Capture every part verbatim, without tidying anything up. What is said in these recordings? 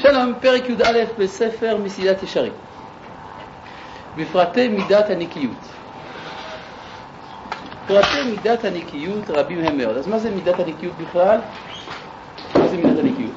שלום, פרק י"א בספר מסילת ישרים. בפרטי מידת הנקיות. פרטי מידת הנקיות רבים הם מאוד. אז מה זה מידת הנקיות בכלל? מה זה מידת הנקיות?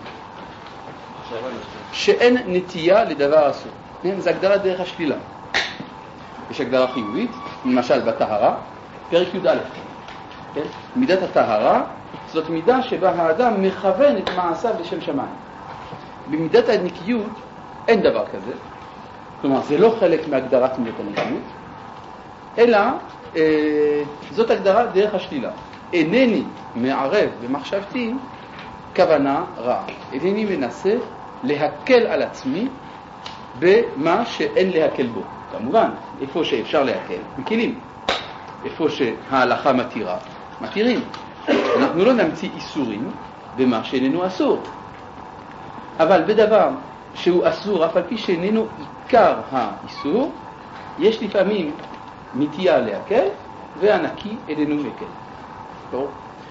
שאין נטייה לדבר אסור. זה הגדרה דרך השלילה. יש הגדרה חיובית, למשל בטהרה, פרק י"א. כן? מידת הטהרה זאת מידה שבה האדם מכוון את מעשיו לשם שמיים. במידת הנקיות אין דבר כזה, כלומר זה לא חלק מהגדרת מידת הנקיות, אלא אה, זאת הגדרה דרך השלילה. אינני מערב במחשבתי כוונה רעה, אינני מנסה להקל על עצמי במה שאין להקל בו. כמובן, איפה שאפשר להקל, מקילים. איפה שההלכה מתירה, מתירים. אנחנו לא נמציא איסורים במה שאיננו אסור. אבל בדבר שהוא אסור, אף על פי שאיננו עיקר האיסור, יש לפעמים נטייה להקל, והנקי איננו מקל. ברור?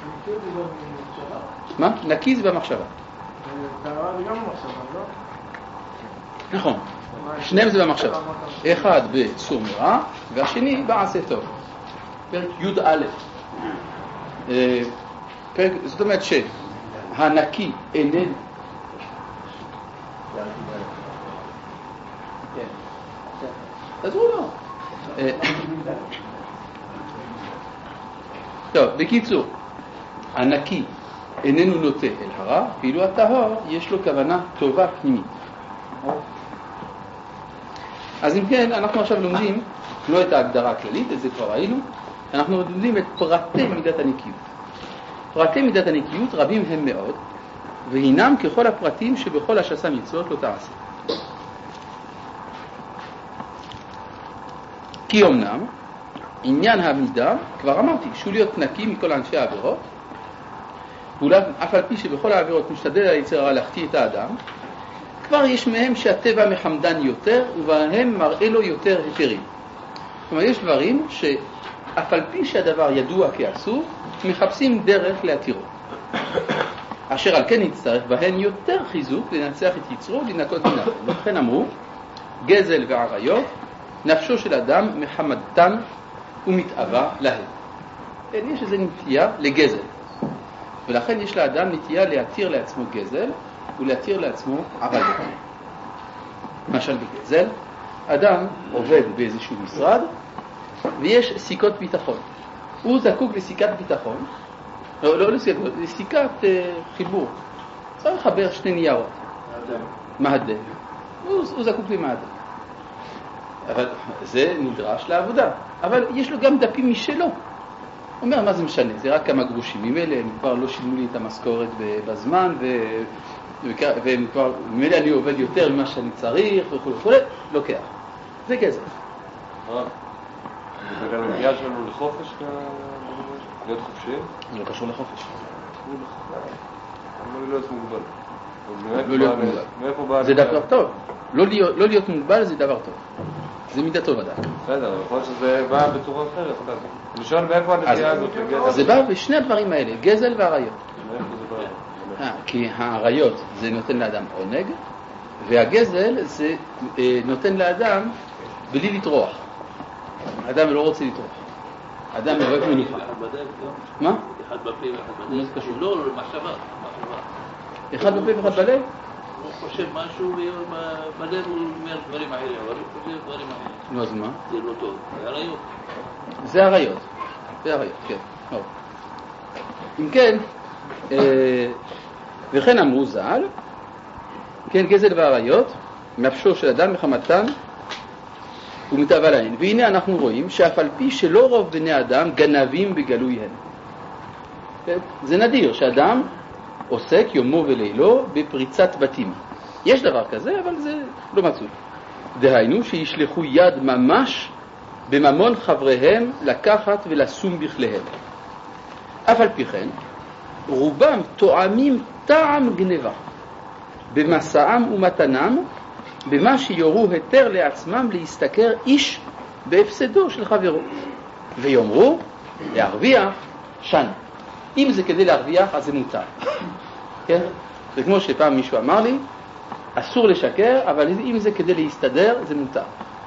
מה? נקי זה במחשבה. טהרה זה גם במחשבה, לא? נכון. שניהם זה במחשבה. אחד בסור מרע, והשני בעשה טוב. פרק י"א. פרק, זאת אומרת שהנקי איננו תעזרו לו. טוב, בקיצור, הנקי איננו נוטה אל הרע, ואילו הטהור יש לו כוונה טובה פנימית. אז אם כן, אנחנו עכשיו לומדים לא את ההגדרה הכללית, את זה כבר ראינו, אנחנו לומדים את פרטי מידת הנקיות. פרטי מידת הנקיות רבים הם מאוד, והינם ככל הפרטים שבכל השסה מצוות לא תעשה. כי אמנם עניין המידה, כבר אמרתי, שהוא להיות נקי מכל ענפי העבירות, ואולי אף על פי שבכל העבירות משתדל היצר הרע להחטיא את האדם, כבר יש מהם שהטבע מחמדן יותר, ובהם מראה לו יותר היתרים. זאת אומרת, יש דברים שאף על פי שהדבר ידוע כאסור, מחפשים דרך להתירו. אשר על כן נצטרך בהן יותר חיזוק לנצח את יצרו ולנקות מנהל. לכן אמרו, גזל ועריות, נפשו של אדם מחמדתן ומתאווה להם. יש איזו נטייה לגזל. ולכן יש לאדם נטייה להתיר לעצמו גזל ולהתיר לעצמו עריות. למשל בגזל, אדם עובד באיזשהו משרד ויש סיכות ביטחון. הוא זקוק לסיקת ביטחון, לא, לא לסיקת, לסיקת uh, חיבור. צריך לחבר שני ניירות. מהדה. הוא, הוא זקוק למהדה. אבל זה נדרש לעבודה. אבל יש לו גם דפים משלו. הוא אומר, מה זה משנה? זה רק כמה גרושים. ממילא הם כבר לא שילמו לי את המשכורת בזמן, ו... והם כבר, ממילא אני עובד יותר ממה שאני צריך, וכו' וכו'. לוקח. זה גזל. זה גם נגיעה שלנו לחופש, להיות חופשי? זה לא קשור לחופש. לא להיות מוגבל. לא להיות מוגבל. זה דבר טוב. לא להיות מוגבל זה דבר טוב. זה מידה טוב אדם. בסדר, יכול להיות שזה בא בצורה אחרת. אני שואל מאיפה הנטייה הזאת לגזל? אז זה בא בשני הדברים האלה, גזל ועריות. מאיפה זה בא? כי העריות זה נותן לאדם עונג, והגזל זה נותן לאדם בלי לטרוח. האדם לא רוצה לטרוח. האדם אוהב מנוחה. מה? אחד בפה ואחד בלב. לא, לא, מחשבה. אחד בפה ואחד בלב? הוא חושב משהו ובלב הוא אומר דברים אחרים, אבל הוא חושב דברים אחרים. נו, אז מה? זה לא טוב. זה עריות. זה עריות. זה עריות, כן. אם כן, וכן אמרו ז"ל, כן, גזל ועריות, נפשו של אדם מחמתן, ומתאווה להן. והנה אנחנו רואים שאף על פי שלא רוב בני אדם גנבים בגלוי הן. כן? זה נדיר שאדם עוסק יומו ולילו בפריצת בתים. יש דבר כזה, אבל זה לא מצוי. דהיינו שישלחו יד ממש בממון חבריהם לקחת ולשום בכליהם. אף על פי כן, רובם תואמים טעם גנבה במסעם ומתנם, במה שיורו היתר לעצמם להסתכר איש בהפסדו של חברו. ויאמרו, להרוויח שן. אם זה כדי להרוויח, אז זה מותר. כן? זה כמו שפעם מישהו אמר לי, אסור לשקר, אבל אם זה כדי להסתדר, זה מותר.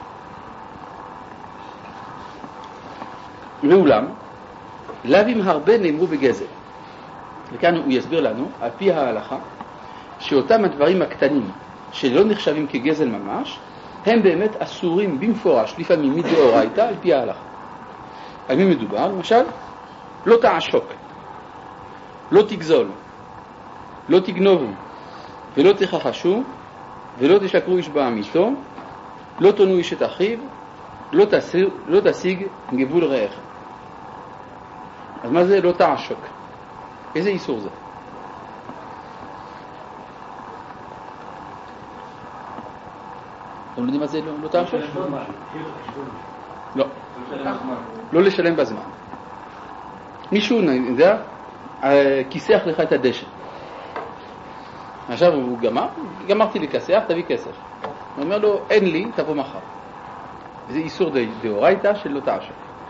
ואולם, לאווים הרבה נאמרו בגזל. וכאן הוא יסביר לנו, על פי ההלכה, שאותם הדברים הקטנים שלא נחשבים כגזל ממש, הם באמת אסורים במפורש, לפעמים מדאורייתא, על פי ההלכה. על מי מדובר? למשל, לא תעשוק, לא תגזול, לא תגנובו, ולא תכחשו, ולא תשקרו איש בעמיתו, לא תונו איש את אחיו, לא תשיג, לא תשיג גבול רעך. אז מה זה לא תעשוק? איזה איסור זה? אתם יודעים מה זה לא, לא תעשוק? לא. לא לשלם בזמן. מישהו, אני יודע, כיסח לך את הדשא. עכשיו הוא גמר, גמרתי לכסח, תביא כסף. הוא אומר לו, אין לי, תבוא מחר. זה איסור דאורייתא של לא תעשוק.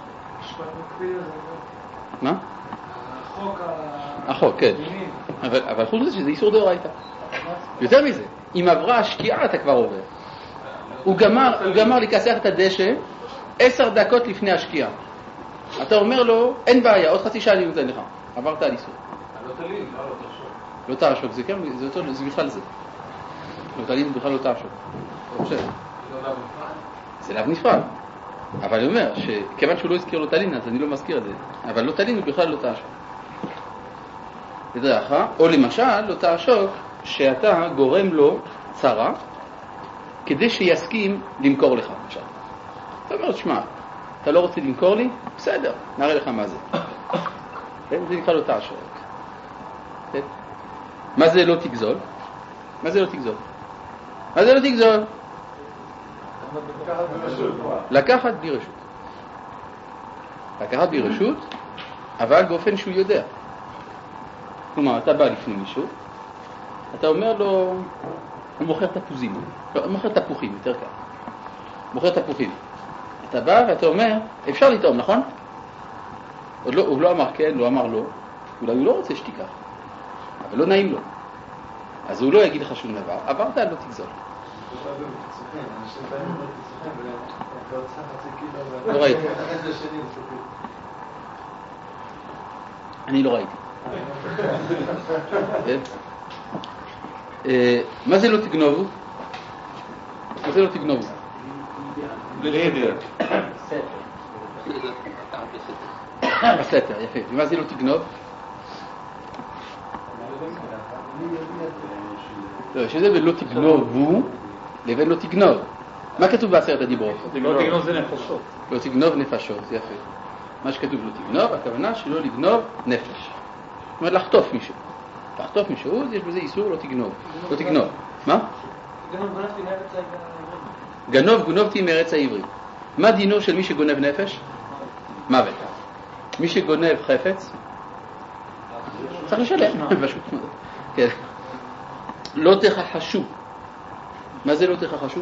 מה? החוק ה... החוק, כן. אבל, אבל חוץ מזה שזה איסור דאורייתא. יותר מזה, אם עברה השקיעה אתה כבר עובר. הוא גמר, הוא גמר לכסח את הדשא עשר דקות לפני השקיעה. אתה אומר לו, אין בעיה, עוד חצי שעה אני נותן לך. עברת על איסור. לא תלין, לא, לא תעשוק. לא תעשוק, זה כן, זה, אותו, זה בכלל זה. לא תלין בכלל לא תעשוק. אני חושב. זה לאו נפרד. אבל אני אומר, שכיוון שהוא לא הזכיר לו תלין, אז אני לא מזכיר את זה. אבל לא תלין הוא בכלל לא תעשוק. לדרך, או למשל, לא תעשוק, שאתה גורם לו צרה, כדי שיסכים למכור לך, למשל. אתה אומר, תשמע, אתה לא רוצה למכור לי? בסדר, נראה לך מה זה. זה נקרא לא תעשוק. מה זה לא תגזול? מה זה לא תגזול? מה זה לא תגזול? לקחת בלי רשות. לקחת בלי רשות, אבל באופן שהוא יודע. כלומר, אתה בא לפני מישהו, אתה אומר לו, הוא מוכר תפוזים. לא, הוא מוכר תפוחים, יותר קל. מוכר תפוחים. אתה בא ואתה אומר, אפשר לטעום, נכון? עוד לא, הוא לא אמר כן, לא אמר לא. אולי הוא לא רוצה שתיקח. אבל לא נעים לו. אז הוא לא יגיד לך שום דבר. עברת, לא תגזול. לא ראיתי. אני לא ראיתי. מה זה לא תגנובו? מה זה לא תגנובו? בלידר. בסתר, יפה. ומה זה לא תגנוב? שזה ולא תגנובו לבין לא תגנוב. מה כתוב בעשרת הדיברות? לא תגנוב זה נפשות. לא תגנוב נפשות, זה יפה. מה שכתוב לא תגנוב, הכוונה שלא לגנוב נפש. זאת אומרת לחטוף מישהו. לחטוף מישהו, יש בזה איסור לא תגנוב. לא תגנוב. מה? גנוב גנבתי מארץ העברי. גנוב גנובתי מארץ העברי. מה דינו של מי שגונב נפש? מוות. מי שגונב חפץ? צריך לשלם. פשוט. כן. לא תכחשו. מה זה לא תכחשו?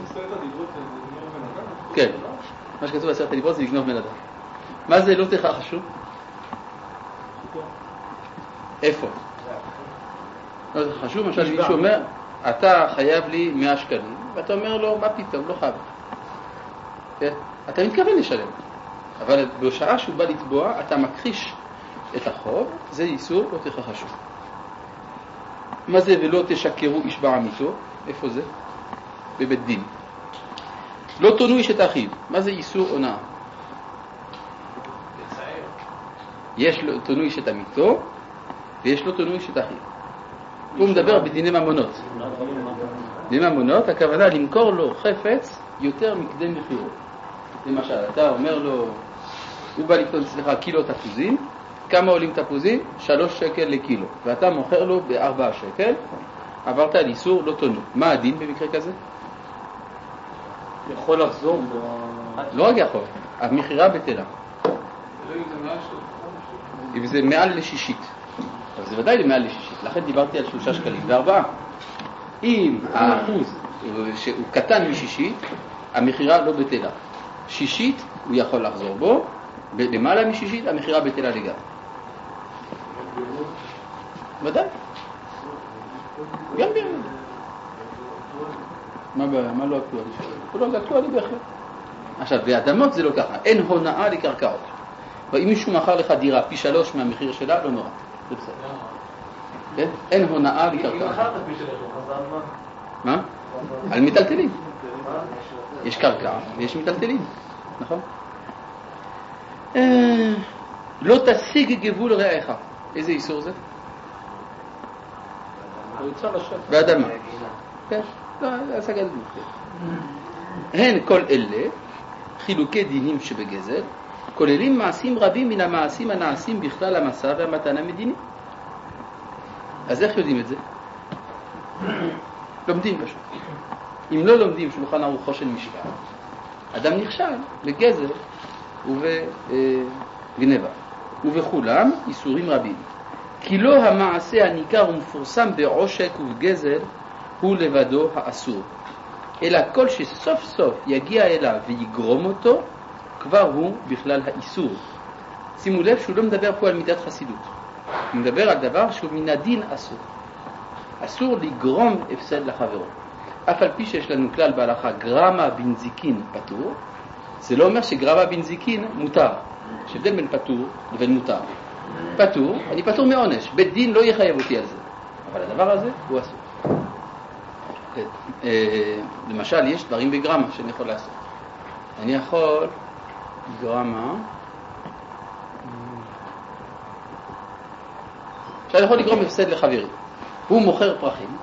כן. מה שכתוב בעשרת הדיברות זה לגנוב בן אדם. מה זה לא תכחשו? איפה? לא תכחשו, למשל מישהו אומר, אתה חייב לי מאה שקלים, ואתה אומר לו, מה פתאום, לא חייב. כן? אתה מתכוון לשלם. אבל בשעה שהוא בא לתבוע, אתה מכחיש את החוב, זה איסור, לא תכחשו. מה זה ולא תשקרו איש בעמיתו? איפה זה? בבית דין. לא תונו איש את אחיו. מה זה איסור הונאה? יש לו תונו איש את עמיתו, ויש לו תונו איש את אחיו. הוא מדבר בדיני ממונות. דיני ממונות, הכוונה למכור לו חפץ יותר מכדי מחירו. למשל, אתה אומר לו, הוא בא לקנות אצלך קילו תפוזים, כמה עולים תפוזים? שלוש שקל לקילו. ואתה מוכר לו בארבעה שקל, עברת על איסור, לא תונו. מה הדין במקרה כזה? יכול לחזור בו. לא רק יכול, המחירה בטלה. אם זה מעל לשישית. אבל זה ודאי למעל לשישית, לכן דיברתי על שלושה שקלים וארבעה. אם האחוז שהוא קטן משישית, המחירה לא בטלה. שישית הוא יכול לחזור בו, למעלה משישית המחירה בטלה לגמרי. ודאי. גם ביום. מה, מה לא אקטואלי שלו? לא, זה אקטואלי בהחלט. עכשיו, באדמות זה לא ככה, אין הונאה לקרקעות. ואם מישהו מכר לך דירה פי שלוש מהמחיר שלה, לא נורא, זה בסדר. כן? אין הונאה לקרקעות. אם מכרת פי שלוש, אז על מה? מה? על מטלטלים. יש קרקע ויש מטלטלים, נכון? לא תשיג גבול רעך. איזה איסור זה? באדמה. כן, לא, זה השגת גבול. הן כל אלה חילוקי דינים שבגזל כוללים מעשים רבים מן המעשים הנעשים בכלל המסע והמתן המדיני. אז איך יודעים את זה? לומדים פשוט. אם לא לומדים שולחן ערוכו של משפט, אדם נכשל בגזל ובגנבה. ובכולם איסורים רבים. כי לא המעשה הניכר ומפורסם בעושק ובגזל הוא לבדו האסור, אלא כל שסוף סוף יגיע אליו ויגרום אותו, כבר הוא בכלל האיסור. שימו לב שהוא לא מדבר פה על מידת חסידות. הוא מדבר על דבר שהוא מן הדין אסור. אסור לגרום הפסד לחברו. אף על פי שיש לנו כלל בהלכה גרמה בנזיקין פטור, זה לא אומר שגרמה בנזיקין מותר. יש הבדל בין פטור לבין מותר. פטור, אני פטור מעונש, בית דין לא יחייב אותי על זה, אבל הדבר הזה הוא אסור. למשל, יש דברים בגרמה שאני יכול לעשות. אני יכול גרמה, שאני יכול לגרום הפסד לחברי. הוא מוכר פרחים,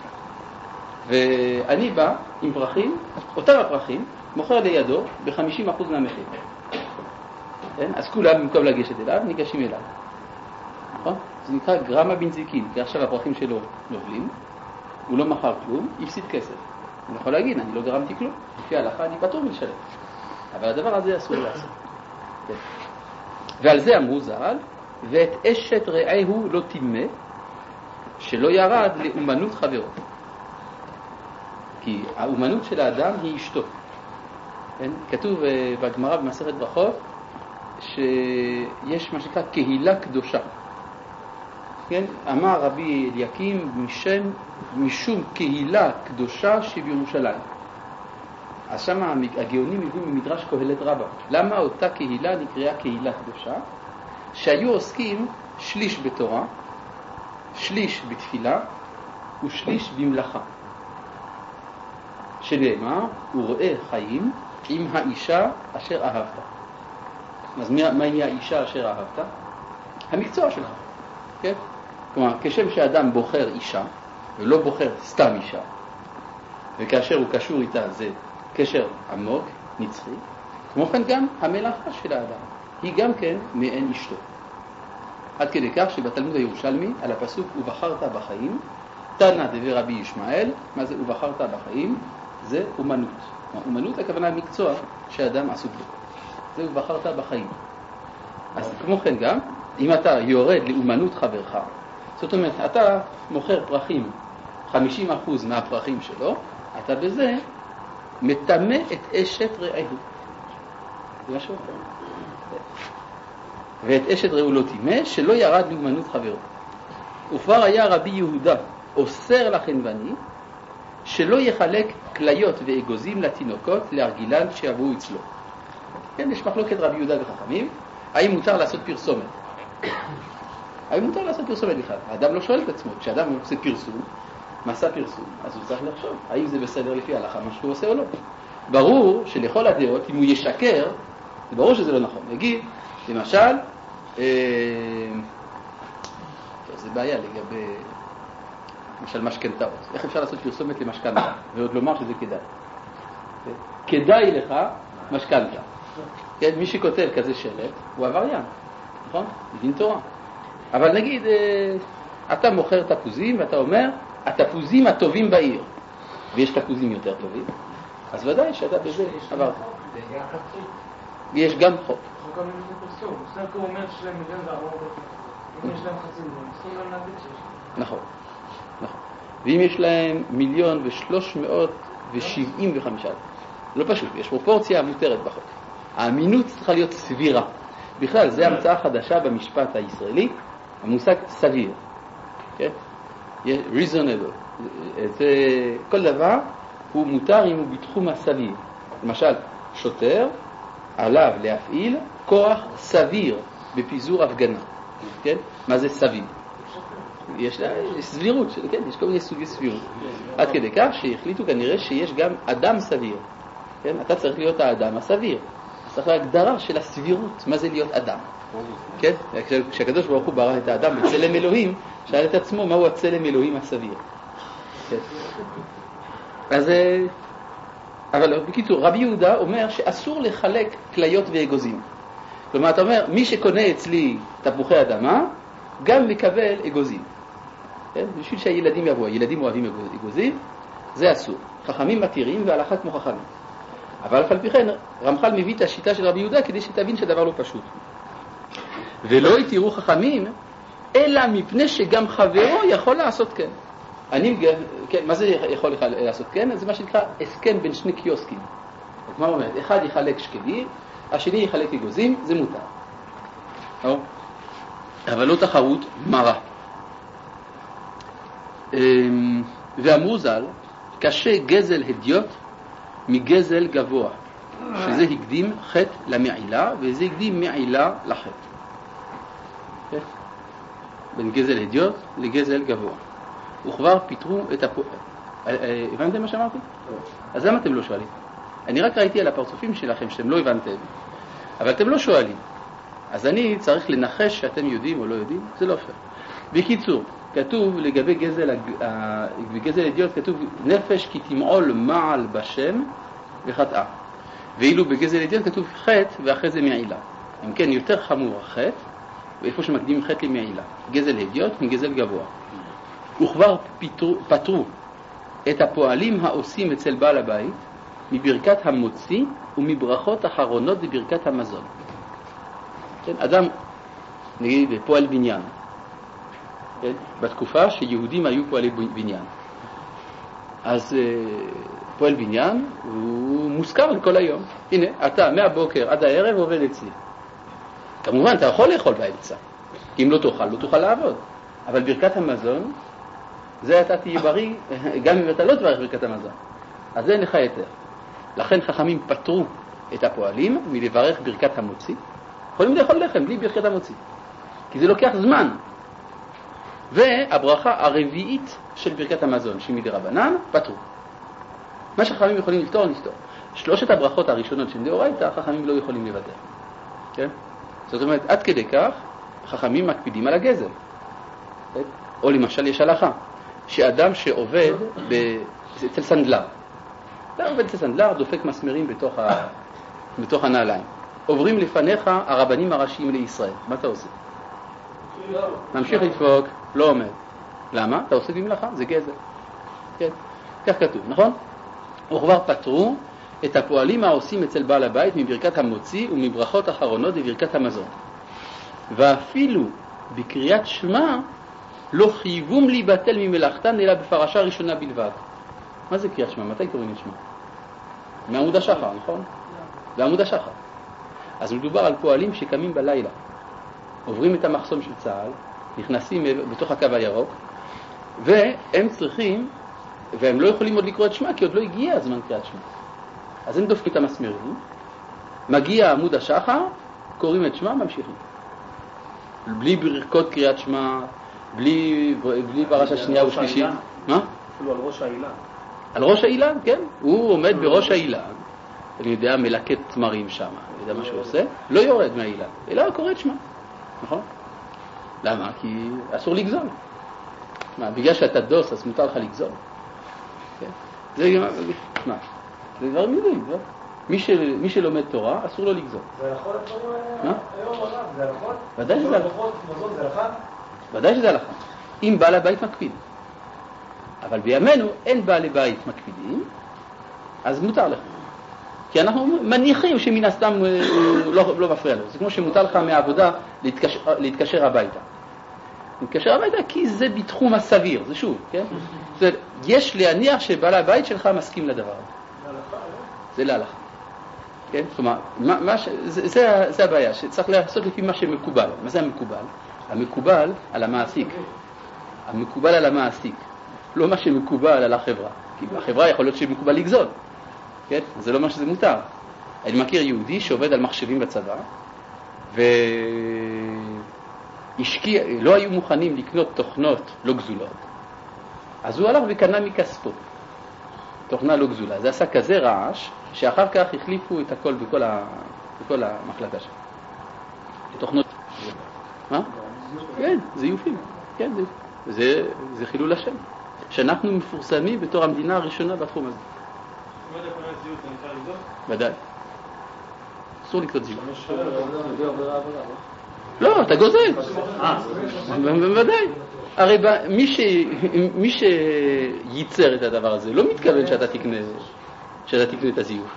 ואני בא עם פרחים, אותם הפרחים, מוכר לידו ב-חמישים אחוז מהמחיר. כן? אז כולם במקום לגשת אליו, ניגשים אליו. נכון? זה נקרא גרמה בנזיקין, כי עכשיו הפרחים שלו נובלים, הוא לא מכר כלום, הפסיד כסף. אני יכול להגיד, אני לא גרמתי כלום, לפי ההלכה אני פטור מלשלם. אבל הדבר הזה אסור לעשות. כן. ועל זה אמרו ז"ל, ואת אשת רעהו לא תימה, שלא ירד לאומנות חברו. כי האומנות של האדם היא אשתו. כן? כתוב בגמרא במסכת ברכות, שיש מה שנקרא קהילה קדושה. כן? אמר רבי אליקים משם, משום קהילה קדושה שבירושלים. אז שם הגאונים הביאו ממדרש קהלת רבה. למה אותה קהילה נקראה קהילה קדושה? שהיו עוסקים שליש בתורה, שליש בתפילה ושליש במלאכה. שנאמר, הוא רואה חיים עם האישה אשר אהבת. אז מהי האישה אשר אהבת? המקצוע שלך. כן? כלומר, כשם שאדם בוחר אישה, ולא בוחר סתם אישה, וכאשר הוא קשור איתה זה קשר עמוק, נצחי, כמו כן גם המלאכה של האדם, היא גם כן מעין אשתו. עד כדי כך שבתלמוד הירושלמי, על הפסוק ובחרת בחיים, תנא דבר רבי ישמעאל, מה זה ובחרת בחיים? זה אומנות. אומנות הכוונה מקצוע שאדם עסוק בו. זה ובחרת בחיים. אז כמו כן גם, אם אתה יורד לאומנות חברך, זאת אומרת, אתה מוכר פרחים, חמישים אחוז מהפרחים שלו, אתה בזה מטמא את אשת רעהו. זה משהו אחר. ואת אשת רעהו לא תימא, שלא ירד לאומנות חברו. וכבר היה רבי יהודה אוסר לחנווני, שלא יחלק כליות ואגוזים לתינוקות להרגילן שיבואו אצלו. כן, יש מחלוקת רבי יהודה וחכמים, האם מותר לעשות פרסומת? האם מותר לעשות פרסומת בכלל? האדם לא שואל את עצמו, כשאדם עושה פרסום, מסע פרסום, אז הוא צריך לחשוב, האם זה בסדר לפי ההלכה מה שהוא עושה או לא. ברור שלכל הדעות, אם הוא ישקר, זה ברור שזה לא נכון. נגיד, למשל, אה, טוב, זה בעיה לגבי, למשל משכנתאות. איך אפשר לעשות פרסומת למשכנתה, ועוד לומר שזה כדאי? כדאי לך משכנתה. כן, מי שכותב כזה שלט, הוא עבריין, נכון? מדין תורה. אבל נגיד, אתה מוכר תפוזים ואתה אומר, התפוזים הטובים בעיר, ויש תפוזים יותר טובים, אז ודאי שאתה בזה עברת. יש גם חוק. חוק המדינה פרסום, בסדר הוא אומר שיש להם מיליון וארבע מאות, אם יש להם חצי מיליון, אסור להם להגיד שיש. נכון, נכון. ואם יש להם מיליון ושלוש מאות ושבעים וחמישה, לא פשוט, יש פרופורציה מותרת בחוק. האמינות צריכה להיות סבירה. בכלל, זה המצאה חדשה במשפט הישראלי, המושג סביר. כן? reasonable. זה, כל דבר הוא מותר אם הוא בתחום הסביר. למשל, שוטר, עליו להפעיל כוח סביר בפיזור הפגנה. כן? מה זה סביר? יש לה סבירות, כן? יש כל מיני סוגי סבירות. עד כדי כך שהחליטו כנראה שיש גם אדם סביר. כן? אתה צריך להיות האדם הסביר. צריך להגדרה של הסבירות, מה זה להיות אדם. כן? כשהקדוש ברוך הוא ברא את האדם בצלם אלוהים, שאל את עצמו מהו הצלם אלוהים הסביר. כן? אז, אבל בקיצור, רבי יהודה אומר שאסור לחלק כליות ואגוזים. כלומר, אתה אומר, מי שקונה אצלי תפוחי אדמה, גם מקבל אגוזים. כן? בשביל שהילדים יבואו, ילדים אוהבים אגוזים, זה אסור. חכמים מתירים והלכה כמו חכמים. אבל אף על פי כן, רמח"ל מביא את השיטה של רבי יהודה כדי שתבין שהדבר לא פשוט. ולא יתירו חכמים, אלא מפני שגם חברו יכול לעשות כן. אני, כן, מה זה יכול לעשות כן? זה מה שנקרא הסכם בין שני קיוסקים. מה אומרת? אחד יחלק שקלים, השני יחלק אגוזים, זה מותר. או? אבל לא תחרות מרה. ואמרו ז"ל, קשה גזל הדיוט מגזל גבוה, שזה הקדים חטא למעילה, וזה הקדים מעילה לחטא. כן? בין גזל הדיוט לגזל גבוה. וכבר פיתרו את הפועל. הבנתם מה שאמרתי? אז למה אתם לא שואלים? אני רק ראיתי על הפרצופים שלכם שאתם לא הבנתם, אבל אתם לא שואלים. אז אני צריך לנחש שאתם יודעים או לא יודעים, זה לא פייר. בקיצור, כתוב לגבי גזל, בגזל הדיוט כתוב נפש כי תמעול מעל בשם וחטאה. ואילו בגזל הדיוט כתוב חטא ואחרי זה מעילה. אם כן, יותר חמור החטא, ואיפה שמקדים חטא למעילה. גזל הדיוט מגזל גבוה. וכבר פתרו, פתרו את הפועלים העושים אצל בעל הבית מברכת המוציא ומברכות אחרונות בברכת המזון. כן? אדם, נגיד, פועל בניין. כן? בתקופה שיהודים היו פועלי בניין. אז פועל בניין הוא מוזכר לכל היום. הנה, אתה מהבוקר עד הערב עובד אצלי. כמובן, אתה יכול לאכול באמצע. כי אם לא תאכל, לא תוכל לעבוד. אבל ברכת המזון, זה אתה תהיה בריא, גם אם אתה לא תברך ברכת המזון. אז זה אין לך יותר. לכן חכמים פטרו את הפועלים מלברך ברכת המוציא. יכולים לאכול לחם בלי ברכת המוציא. כי זה לוקח זמן. והברכה הרביעית של ברכת המזון, שהיא מדרבנן, פטרו. מה שחכמים יכולים לפתור, נפתור. שלושת הברכות הראשונות של דאורייתא, חכמים לא יכולים לוותר. כן? זאת אומרת, עד כדי כך, חכמים מקפידים על הגזל. כן? או למשל יש הלכה, שאדם שעובד ב... אצל סנדלר. אתה עובד אצל סנדלר, דופק מסמרים בתוך, ה... בתוך הנעליים. עוברים לפניך הרבנים הראשיים לישראל. מה אתה עושה? ממשיך לדפוק, לא עומד. למה? אתה עושה במלאכה, זה גזל. כן, כך כתוב, נכון? וכבר פטרו את הפועלים העושים אצל בעל הבית מברכת המוציא ומברכות אחרונות בברכת המזון. ואפילו בקריאת שמע לא חייבום להיבטל ממלאכתן אלא בפרשה ראשונה בלבד. מה זה קריאת שמע? מתי קוראים את שמע? מעמוד השחר, נכון? בעמוד השחר. אז מדובר על פועלים שקמים בלילה, עוברים את המחסום של צה"ל, נכנסים בתוך הקו הירוק, והם צריכים, והם לא יכולים עוד לקרוא את שמע, כי עוד לא הגיע הזמן קריאת שמע. אז הם דופקים את המסמרים, מגיע עמוד השחר, קוראים את שמע, ממשיכים. בלי ברכות קריאת שמע, בלי, בלי פרשה שנייה ושלישית. מה? אפילו על ראש האילן. על ראש האילן, כן. הוא עומד בראש האילן. אני יודע, מלקט תמרים שם. אני יודע מה שהוא עושה. לא יורד מהאילן, אלא קורא את שמע. נכון? למה? כי אסור לגזול. מה, בגלל שאתה דוס, אז מותר לך לגזול. כן? זה גם... מה? זה דברים ידועים, לא? מי, של, מי שלומד תורה, אסור לו לגזול. זה נכון הדברים האלה? מה? היום עליו, זה נכון? ודאי שזה הלכה. מזון זה הלכה? ודאי שזה הלכה. אם בעל הבית מקפיד. אבל בימינו אין בעלי בית מקפידים, אז מותר לך. כי אנחנו מניחים שמן הסתם הוא לא, לא מפריע לו. זה כמו שמותר לך מהעבודה להתקשר, להתקשר הביתה. להתקשר הביתה כי זה בתחום הסביר, זה שוב, כן? זאת, יש להניח שבעל הבית שלך מסכים לדבר. זה הלכה, לא? זה להלכה. כן? זאת אומרת, מה, מה ש... זה, זה, זה הבעיה, שצריך לעשות לפי מה שמקובל. מה זה המקובל? המקובל על המעסיק. המקובל על המעסיק. לא מה שמקובל על החברה. כי בחברה יכול להיות שמקובל לגזול, כן? זה לא מה שזה מותר. אני מכיר יהודי שעובד על מחשבים בצבא, והשקיע, לא היו מוכנים לקנות תוכנות לא גזולות, אז הוא הלך וקנה מכספו תוכנה לא גזולה. זה עשה כזה רעש שאחר כך החליפו את הכל בכל, ה... בכל המחלקה שלו. תוכנות. מה? כן, זה יופים. כן, זה, זה, זה חילול השם. שאנחנו מפורסמים בתור המדינה הראשונה בתחום הזה. מה אתה קונה זיהות, אני אפשר לבדוק? ודאי. אסור לקנות זיהות. לא, אתה גוזל. בוודאי. הרי מי, ש... מי שייצר את הדבר הזה לא מתכוון שאתה תקנה, שאתה תקנה את הזיוף.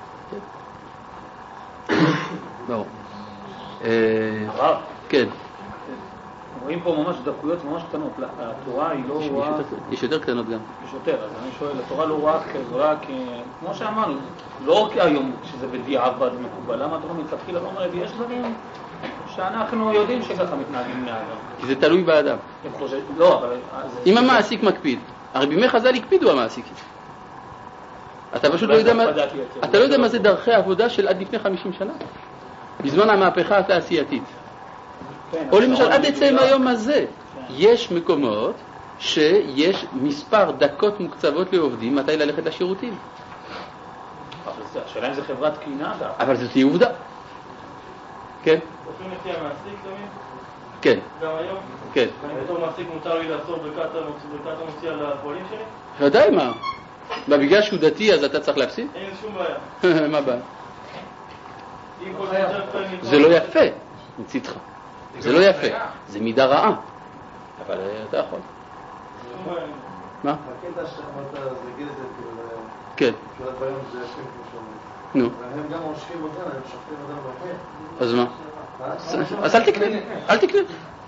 ברור. הרב? כן. רואים פה ממש דקויות ממש קטנות. התורה היא לא רואה... יש יותר קטנות גם. יש יותר, אז אני שואל, התורה לא רואה כזורה, כמו שאמרנו, לא כהיום שזה בדיעבד מקובל. למה התורה מתחילה ואומרת, יש דברים שאנחנו יודעים שככה מתנהגים מהאדם. כי זה תלוי באדם. לא, אבל... אם המעסיק מקפיד, הרי בימי חז"ל הקפידו המעסיקים. אתה פשוט לא יודע מה... אתה לא יודע מה זה דרכי העבודה של עד לפני חמישים שנה. בזמן המהפכה התעשייתית. או למשל, עד עצם היום הזה, יש מקומות שיש מספר דקות מוקצבות לעובדים מתי ללכת לשירותים. אבל השאלה אם זה חברת תקינה, אבל זאת היא עובדה. כן? הולכים לפי המעסיק תמיד? כן. גם היום? כן. ואני בתור מעסיק מותר לי לעצור ברכת המוציא על הפועלים שלי? ודאי מה? בגלל שהוא דתי אז אתה צריך להפסיד? אין שום בעיה. מה בעיה? אם כל זה... זה לא יפה, מצדך. זה לא יפה, זה מידה רעה. אבל אתה יכול. מה? הקטע שאמרת, זה גיד את זה כאילו... כן. תחילת ביום זה השם כמו שאומרים. נו. והם גם מושכים אותנו, הם שופטים אותנו בפה. אז מה? אז אל תקנה, אל תקנה.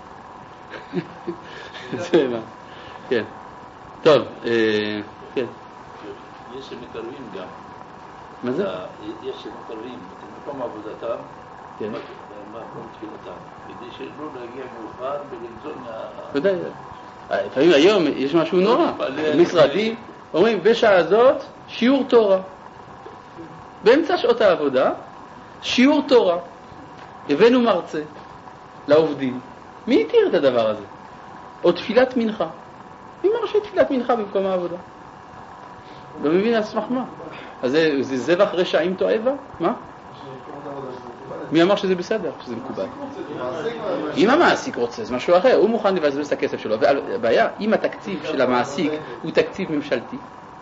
זה מה. כן. טוב, כן. יש שמקרבים גם. מה זה? יש שמקרבים את מקום עבודתם, כן. מקום תפילתם, כדי שלא להגיע מאוחר ולגזול מה... ודאי. לפעמים היום יש משהו נורא. משרדי אומרים בשעה הזאת שיעור תורה. באמצע שעות העבודה שיעור תורה. הבאנו מרצה לעובדים. מי יתיר את הדבר הזה? או תפילת מנחה. מי מרשה תפילת מנחה במקום העבודה? לא מבין על סמך מה. אז זה, זה זבח רשעים תועבה? מה? מי אמר שזה בסדר, שזה מקובל? אם המעסיק רוצה, זה משהו אחר, הוא מוכן לבזבז את הכסף שלו. והבעיה, אם התקציב של המעסיק הוא תקציב ממשלתי,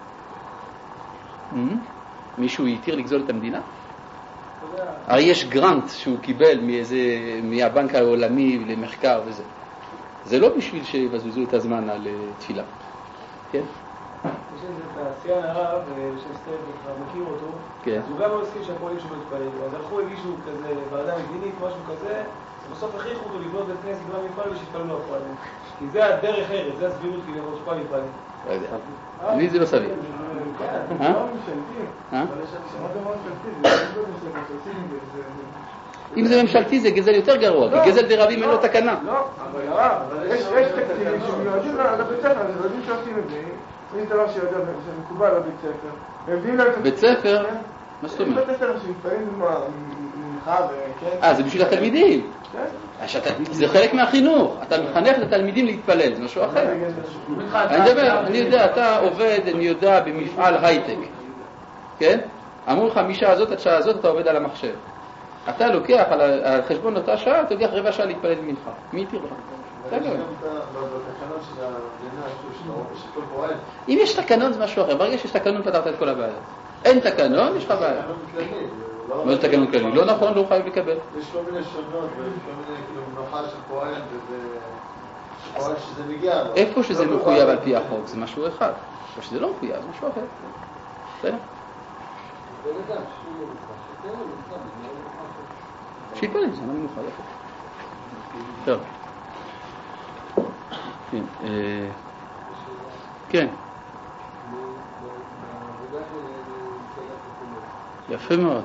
מישהו יתיר לגזול את המדינה? הרי יש גרנט שהוא קיבל מאיזה, מהבנק העולמי למחקר וזה. זה לא בשביל שיבזבזו את הזמן על תפילה. כן? יש איזה תעשיין הרב, שסטייל כבר מכיר אותו, אז הוא גם לא הסכים שהפועלים שלו יתפללו. אז הלכו, הגישו כזה ועדה מדינית, משהו כזה, בסוף הכריחו אותו לבנות בית כנסת כבר מפעל ושיתפללו הפועלים. כי זה הדרך ארץ, זה הסבירות כביכול שפעל מפעלים. לא יודע. לי זה לא סביר. כן, זה לא ממשלתי. אה? שמות מאוד ממשלתי, זה לא ממשלתי. אם זה ממשלתי זה גזל יותר גרוע, כי גזל דרבים אין לו תקנה. לא, אבל הרב, יש תקציבים שמיועדים לבית ספר, זה יודעים שעושים את זה. יש דבר שיודע, שמקובל לבית ספר. בית ספר? מה זאת אומרת? בית ספר שמתפעלים ממך וכן. אה, זה בשביל התלמידים. זה חלק מהחינוך. אתה מחנך את התלמידים להתפלל, זה משהו אחר. אני מדבר, אני יודע, אתה עובד, אני יודע, במפעל הייטק. כן? אמרו לך, משעה הזאת עד שעה הזאת אתה עובד על המחשב. אתה לוקח על חשבון אותה שעה, אתה לוקח רבע שעה להתפלל ממך. מי יתיר לך? אם יש תקנון זה משהו אחר, ברגע שיש תקנון פתרת את כל הבעיה. אין תקנון, יש לך בעיה. מה זה תקנון כללי? לא נכון, לא חייב לקבל. יש כל מיני שונות, ויש כל מיני כאילו מנוחה של פועל, וזה שזה מגיע. איפה שזה מחויב על פי החוק זה משהו אחד, או שזה לא מחויב זה משהו אחר. בסדר? שיתפלל, זה לא מנוחה. טוב. כן, כן. יפה מאוד.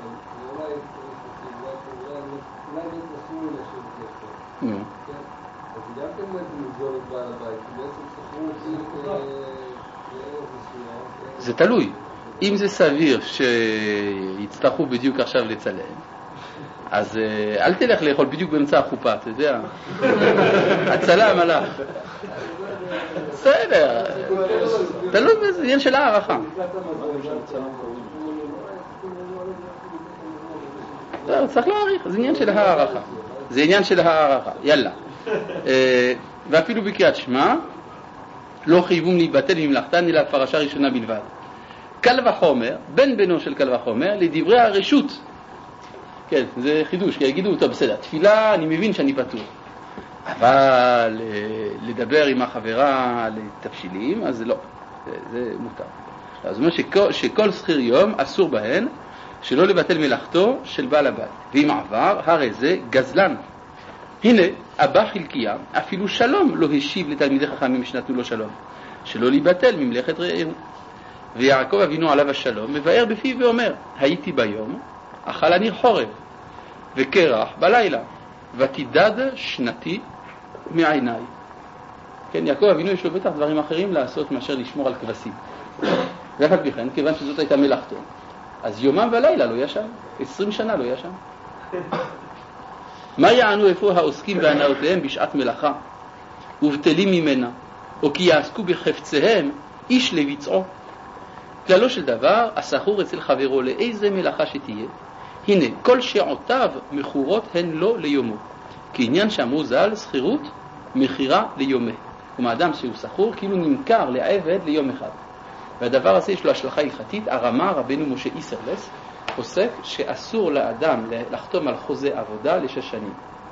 נו. זה גם כן לגזול את בעל הבית, כי בעצם שכרו אותי לערב מסוים. זה תלוי. אם זה סביר שיצטרכו בדיוק עכשיו לצלם, אז אל תלך לאכול בדיוק באמצע החופה, אתה יודע. הצלם הלך. בסדר. תלוי בזה, עניין של הערכה. צריך להעריך, זה עניין של הערכה. זה עניין של הערכה. יאללה. ואפילו בקריאת שמע, לא חייבום להיבטל ממלאכתן אלא פרשה ראשונה בלבד. קל וחומר, בן בנו של קל וחומר, לדברי הרשות. כן, זה חידוש, כי יגידו אותו, בסדר, תפילה, אני מבין שאני פטור. אבל לדבר עם החברה על תבשילים, אז לא, זה, זה מותר. אז זאת אומרת שכל, שכל שכיר יום אסור בהן, שלא לבטל מלאכתו של בעל הבית. ואם עבר, הרי זה גזלן. הנה, אבא חלקיה, אפילו שלום לא השיב לתלמידי חכמים שנתנו לו שלום, שלא לבטל ממלאכת רעהו. ויעקב אבינו עליו השלום מבאר בפיו ואומר, הייתי ביום, אכל אני חורב, וקרח בלילה, ותידד שנתי מעיניי. כן, יעקב אבינו יש לו בטח דברים אחרים לעשות מאשר לשמור על כבשים. ואף על פי כן, כיוון שזאת הייתה מלאכתו, אז יומם ולילה לא ישן, עשרים שנה לא ישן. מה יענו איפה העוסקים בהנאותיהם בשעת מלאכה, ובטלים ממנה, או כי יעסקו בחפציהם איש לביצעו. כללו של דבר, הסחור אצל חברו לאיזה מלאכה שתהיה, הנה, כל שעותיו מכורות הן לו ליומו. כי עניין שאמרו ז"ל, שכירות, מחירה ליומה. כלומר, אדם שהוא סחור, כאילו נמכר לעבד ליום אחד. והדבר הזה יש לו השלכה הלכתית. הרמה רבנו משה איסרלס עוסק שאסור לאדם לחתום על חוזה עבודה לשש שנים.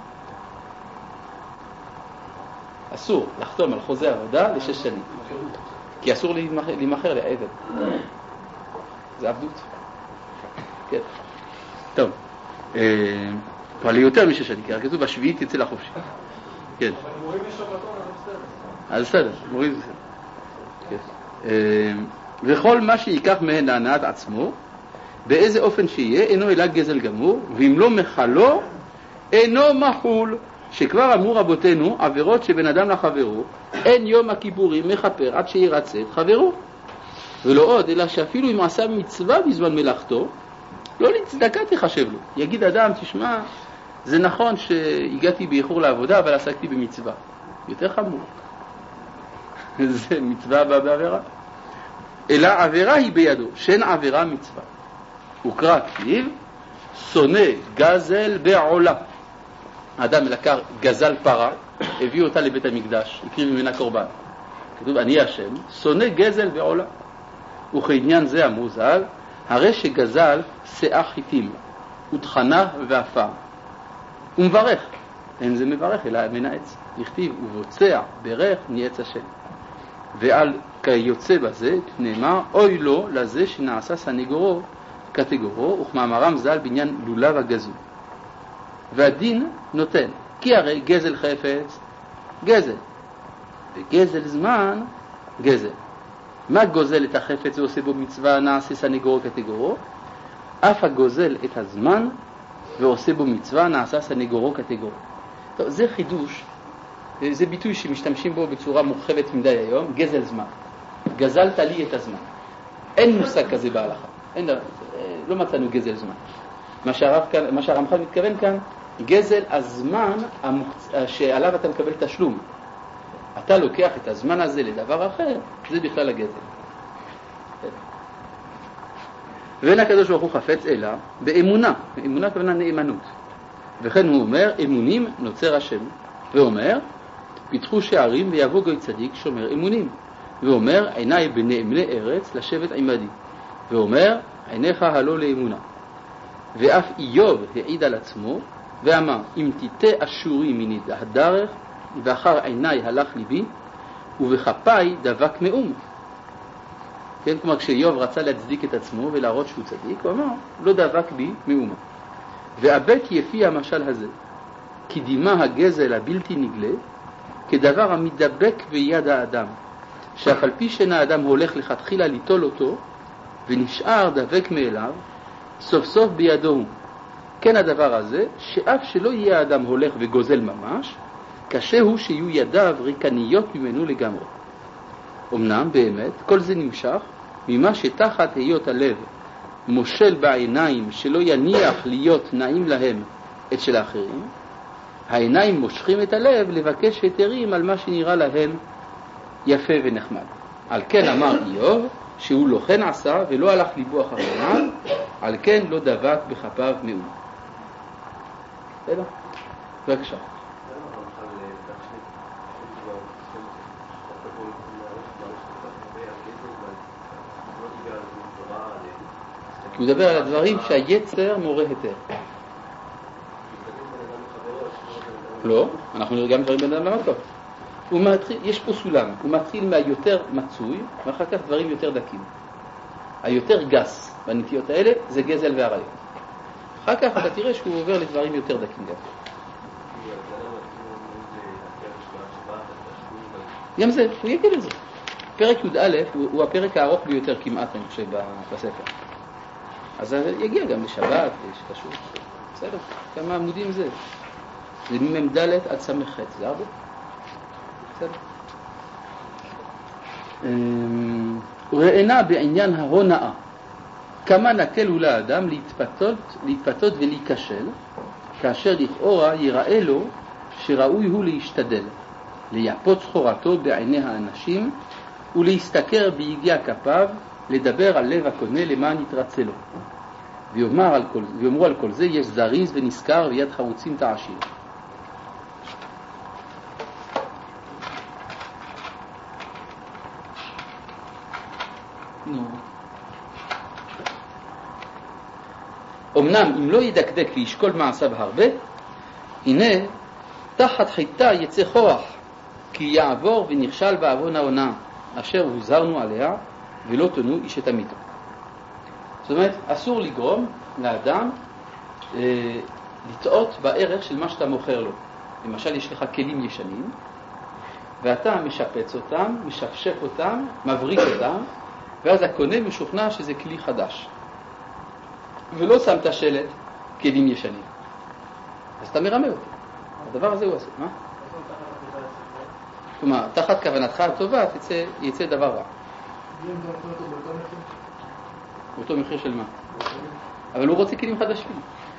אסור לחתום על חוזה עבודה לשש שנים. כי אסור להימכר לעבד. זה עבדות. כן. טוב. אבל יותר משש שנים, כי כתוב בשביעית יצא לחופשי. כן. אבל מורים יש שבתון, אז בסדר. אז בסדר, מורים זה בסדר. כן. וכל מה שיקח מהן להנאת עצמו, באיזה אופן שיהיה, אינו אלא גזל גמור, ואם לא מחלו, אינו מחול. שכבר אמרו רבותינו, עבירות שבין אדם לחברו, אין יום הכיפורים מחפר עד שירצה את חברו. ולא עוד, אלא שאפילו אם עשה מצווה בזמן מלאכתו, לא לצדקה תחשב לו. יגיד אדם, תשמע, זה נכון שהגעתי באיחור לעבודה, אבל עסקתי במצווה. יותר חמור. זה מצווה הבאה בעבירה. אלא עבירה היא בידו, שאין עבירה מצווה. וקרא כתיב, שונא גזל בעולה. האדם לקח גזל פרה, הביא אותה לבית המקדש, הקריב ממנה קורבן. כתוב, אני השם, שונא גזל בעולה. וכעניין זה אמרו ז"ל, הרי שגזל שאה חיטים, ותחנה ואפה. הוא מברך, אין זה מברך, אלא מנעץ. לכתיב, ובוצע ברך ניעץ השם. ועל כיוצא בזה, נאמר, אוי לו לזה שנעשה סנגורו קטגורו, וכמאמרם ז"ל בעניין לולב הגזול. והדין נותן, כי הרי גזל חפץ, גזל. וגזל זמן, גזל. מה גוזל את החפץ ועושה בו מצווה נעשה סנגורו קטגורו? אף הגוזל את הזמן ועושה בו מצווה נעשה סנגורו קטגורו. טוב, זה חידוש, זה ביטוי שמשתמשים בו בצורה מורחבת מדי היום, גזל זמן. גזלת לי את הזמן. אין מושג כזה בהלכה. אין, לא מצאנו גזל זמן. מה שהרב, מה שהרמח"ל מתכוון כאן, גזל הזמן שעליו אתה מקבל תשלום. אתה לוקח את הזמן הזה לדבר אחר, זה בכלל הגזל. ואין הקדוש ברוך הוא חפץ אלא באמונה. אמונה כוונה נאמנות. וכן הוא אומר, אמונים נוצר השם. ואומר, פיתחו שערים ויבוא גוי צדיק שומר אמונים. ואומר, עיניי בנאמני ארץ לשבת עמדי. ואומר, עיניך הלא לאמונה. ואף איוב העיד על עצמו ואמר, אם תיתה אשורי מני הדרך, ואחר עיניי הלך ליבי, ובכפיי דבק מאום. כן, כלומר, כשאיוב רצה להצדיק את עצמו ולהראות שהוא צדיק, הוא אמר, לא דבק בי מאומה. ואבט יפי המשל הזה, כי דימה הגזל הבלתי נגלה, כדבר המדבק ביד האדם, שאף על פי שאין האדם הולך לכתחילה ליטול אותו, ונשאר דבק מאליו, סוף סוף בידו הוא. כן הדבר הזה, שאף שלא יהיה האדם הולך וגוזל ממש, קשה הוא שיהיו ידיו ריקניות ממנו לגמרי. אמנם באמת כל זה נמשך ממה שתחת היות הלב מושל בעיניים שלא יניח להיות נעים להם את של האחרים, העיניים מושכים את הלב לבקש היתרים על מה שנראה להם יפה ונחמד. על כן אמר איוב שהוא לא כן עשה ולא הלך ליבו אחריו, על כן לא דבק בכפיו מאומה. בסדר? בבקשה. כי הוא מדבר על הדברים שהיצר מורה היתר. לא, אנחנו נראה גם דברים בין אדם למקום. הוא מתחיל, יש פה סולם, הוא מתחיל מהיותר מצוי, ואחר כך דברים יותר דקים. היותר גס בנטיות האלה זה גזל והרעיון. אחר כך אתה תראה שהוא עובר לדברים יותר דקים גם. גם זה, הוא יגיד את זה. פרק י"א הוא, הוא הפרק הארוך ביותר כמעט, אני חושב, בספר. אז יגיע גם לשבת, יש קשור. בסדר, כמה עמודים זה? זה ממ"ד עד ס"ח, זה הרבה? בסדר. ראינה בעניין ההונאה. כמה נקל הוא לאדם להתפתות, להתפתות ולהיכשל, כאשר לכאורה יראה לו שראוי הוא להשתדל, ליפות סחורתו בעיני האנשים ולהסתכר ביגיע כפיו, לדבר על לב הקונה למען יתרצה לו. ויאמר על כל, ויאמרו על כל זה יש זריז ונזכר ויד חרוצים תעשיר. נו. אמנם אם לא ידקדק וישקול מעשיו הרבה, הנה תחת חיטה יצא כוח, כי יעבור ונכשל בעוון ההונאה אשר הוזהרנו עליה, ולא תונו איש את המיתו. זאת אומרת, אסור לגרום לאדם אה, לטעות בערך של מה שאתה מוכר לו. למשל, יש לך כלים ישנים, ואתה משפץ אותם, משפשף אותם, מבריק אותם, ואז הקונה משוכנע שזה כלי חדש. ולא שמת שלט כלים ישנים. אז אתה מרמה אותו. הדבר הזה הוא עושה. מה? כלומר, תחת כוונתך הטובה יצא, יצא דבר רע. באותו מחיר של מה? אבל הוא רוצה כלים חדשים.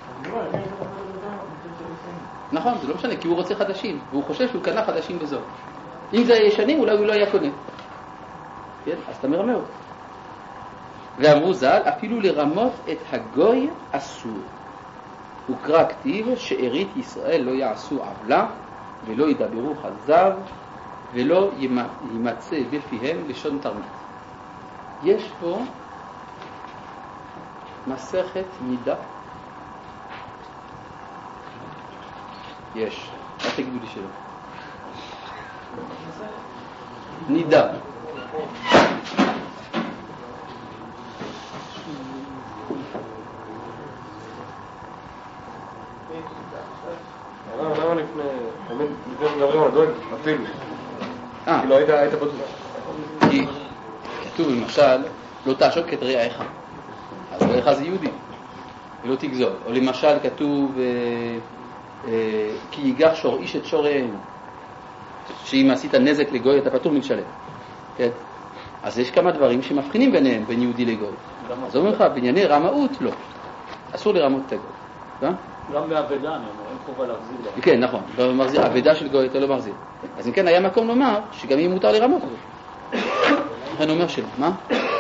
נכון, זה לא משנה, כי הוא רוצה חדשים, והוא חושב שהוא קנה חדשים בזול. אם זה ישנים, אולי הוא לא היה קונה. כן? אז אתה מרמה אותו. ואמרו ז"ל, אפילו לרמות את הגוי אסור. וקרא כתיב שארית ישראל לא יעשו עוולה, ולא ידברו חזב, ולא יימצא בפיהם לשון תרמית. יש פה מסכת נידה. יש. אל תגידו לי שלא. נידה. למה לפני, תמיד לפני מדברים על דואג, אפילו. אה. כי לא היית בטוח. כי כתוב למשל, לא תעשוק את רעיך. אז רעיך זה יהודי, ולא תגזול. או למשל כתוב, כי ייגח שור איש את שור רעינו. שאם עשית נזק לגוי אתה פטור מלשלם. כן? אז יש כמה דברים שמבחינים ביניהם, בין יהודי לגוי. אז אומר לך, בענייני רמאות לא. אסור לרמות את הגוי. אה? גם בעבדה, אני אומר, אין חובה להחזיר לה. כן, נכון. עבדה של גוי אתה לא מחזיר. אז אם כן, היה מקום לומר שגם יהיה מותר לרמות. אני אומר שלא. מה?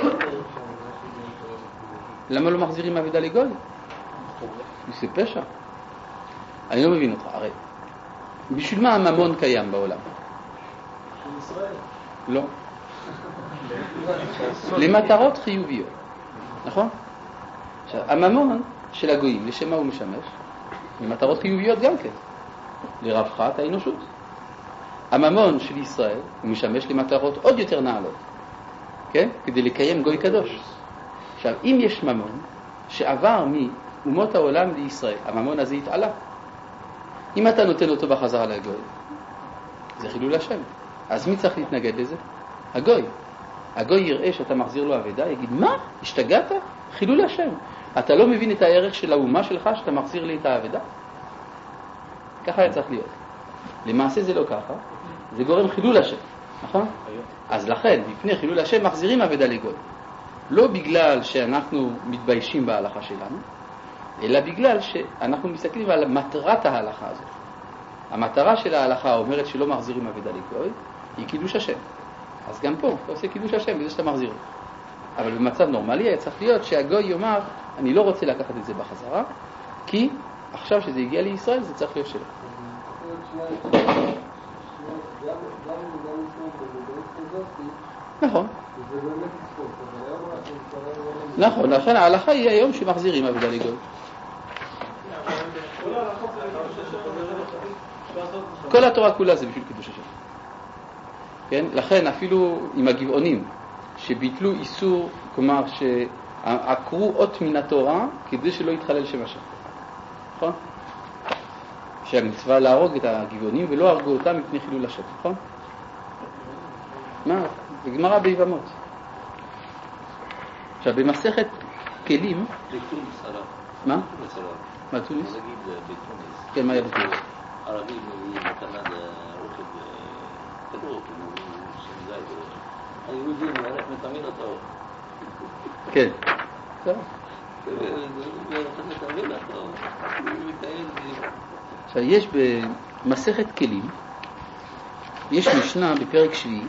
למה לא מחזירים עבדה לגוי? זה פשע. אני לא מבין אותך. הרי, בשביל מה הממון קיים בעולם? ישראל. לא. למטרות חיוביות. נכון? עכשיו, הממון של הגויים, לשם מה הוא משמש? למטרות חיוביות גם כן. לרווחת האנושות. הממון של ישראל הוא משמש למטרות עוד יותר נעלות. כן? כדי לקיים גוי קדוש. עכשיו, אם יש ממון שעבר מאומות העולם לישראל, הממון הזה יתעלה. אם אתה נותן אותו בחזרה לגוי, זה חילול השם. אז מי צריך להתנגד לזה? הגוי. הגוי יראה שאתה מחזיר לו עבדה, יגיד, מה? השתגעת? חילול השם. אתה לא מבין את הערך של האומה שלך שאתה מחזיר לי את העבדה? ככה היה צריך להיות. למעשה זה לא ככה, זה גורם חילול השם, נכון? אז לכן, בפני חילול השם מחזירים אבדה לגוי. לא בגלל שאנחנו מתביישים בהלכה שלנו, אלא בגלל שאנחנו מסתכלים על מטרת ההלכה הזאת. המטרה של ההלכה אומרת שלא מחזירים אבדה לגוי, היא קידוש השם. אז גם פה, אתה עושה קידוש השם בזה שאתה מחזיר. אבל במצב נורמלי היה צריך להיות שהגוי יאמר, אני לא רוצה לקחת את זה בחזרה, כי עכשיו שזה הגיע לישראל זה צריך להיות שלו. נכון. נכון, לכן ההלכה היא היום שמחזירים אבדה לגוי. כל התורה כולה זה בשביל קידוש השם. כן? לכן אפילו עם הגבעונים שביטלו איסור, כלומר שעקרו אות מן התורה כדי שלא יתחלל שם השם. נכון? שהמצווה להרוג את הגבעונים ולא הרגו אותם מפני חילול השם. נכון? מה? בגמרא ביבמות. עכשיו במסכת כלים... בתוניס הרב. מה? בתוניס הרב. מה תוניס? נגיד בתוניס. כן, מה היה בתוניס? ערבים מביא מתנה לרוכב כדור, שמזל, היהודים הולך מתאמין אותו. כן. טוב. עכשיו יש במסכת כלים, יש משנה בפרק שביעי,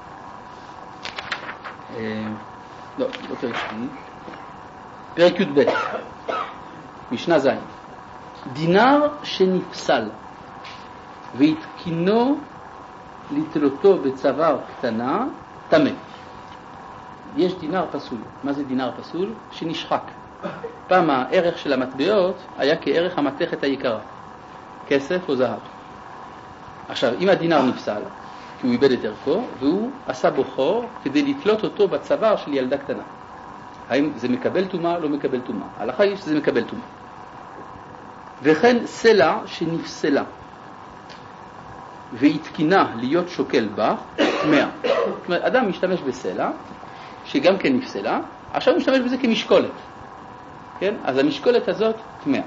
לא, לא פרק שביעי, פרק י"ב, משנה ז', דינר שנפסל והתקינו לתלותו בצוואר קטנה, טמא. יש דינר פסול. מה זה דינר פסול? שנשחק. פעם הערך של המטבעות היה כערך המתכת היקרה, כסף או זהב. עכשיו, אם הדינר נפסל, כי הוא איבד את ערכו, והוא עשה בו חור כדי לתלות אותו בצוואר של ילדה קטנה. האם זה מקבל תומה, לא מקבל תומה? ההלכה היא שזה מקבל תומה. וכן סלע שנפסלה והתקינה להיות שוקל בה, טמאה. זאת אומרת, אדם משתמש בסלע, שגם כן נפסלה, עכשיו הוא משתמש בזה כמשקולת. כן? אז המשקולת הזאת טמאה.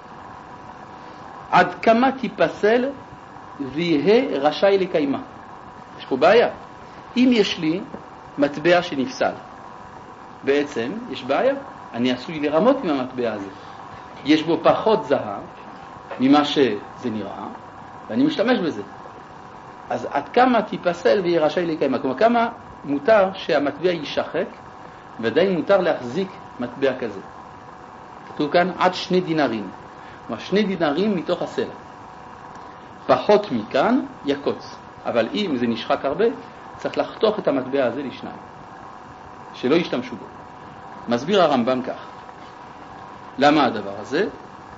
עד כמה תיפסל ויהיה רשאי לקיימה. יש פה בעיה. אם יש לי מטבע שנפסל, בעצם יש בעיה. אני עשוי לרמות עם המטבע הזה. יש בו פחות זהב ממה שזה נראה, ואני משתמש בזה. אז עד כמה תיפסל ויהיה רשאי לקיימה. כלומר, כמה מותר שהמטבע יישחק, ועדיין מותר להחזיק מטבע כזה. כתוב כאן עד שני דינרים. כלומר, שני דינרים מתוך הסלע. פחות מכאן יקוץ. אבל אם זה נשחק הרבה, צריך לחתוך את המטבע הזה לשניים. שלא ישתמשו בו. מסביר הרמב"ם כך. למה הדבר הזה?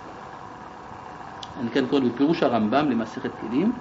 אני כאן קורא בפירוש הרמב"ם למסכת כלים.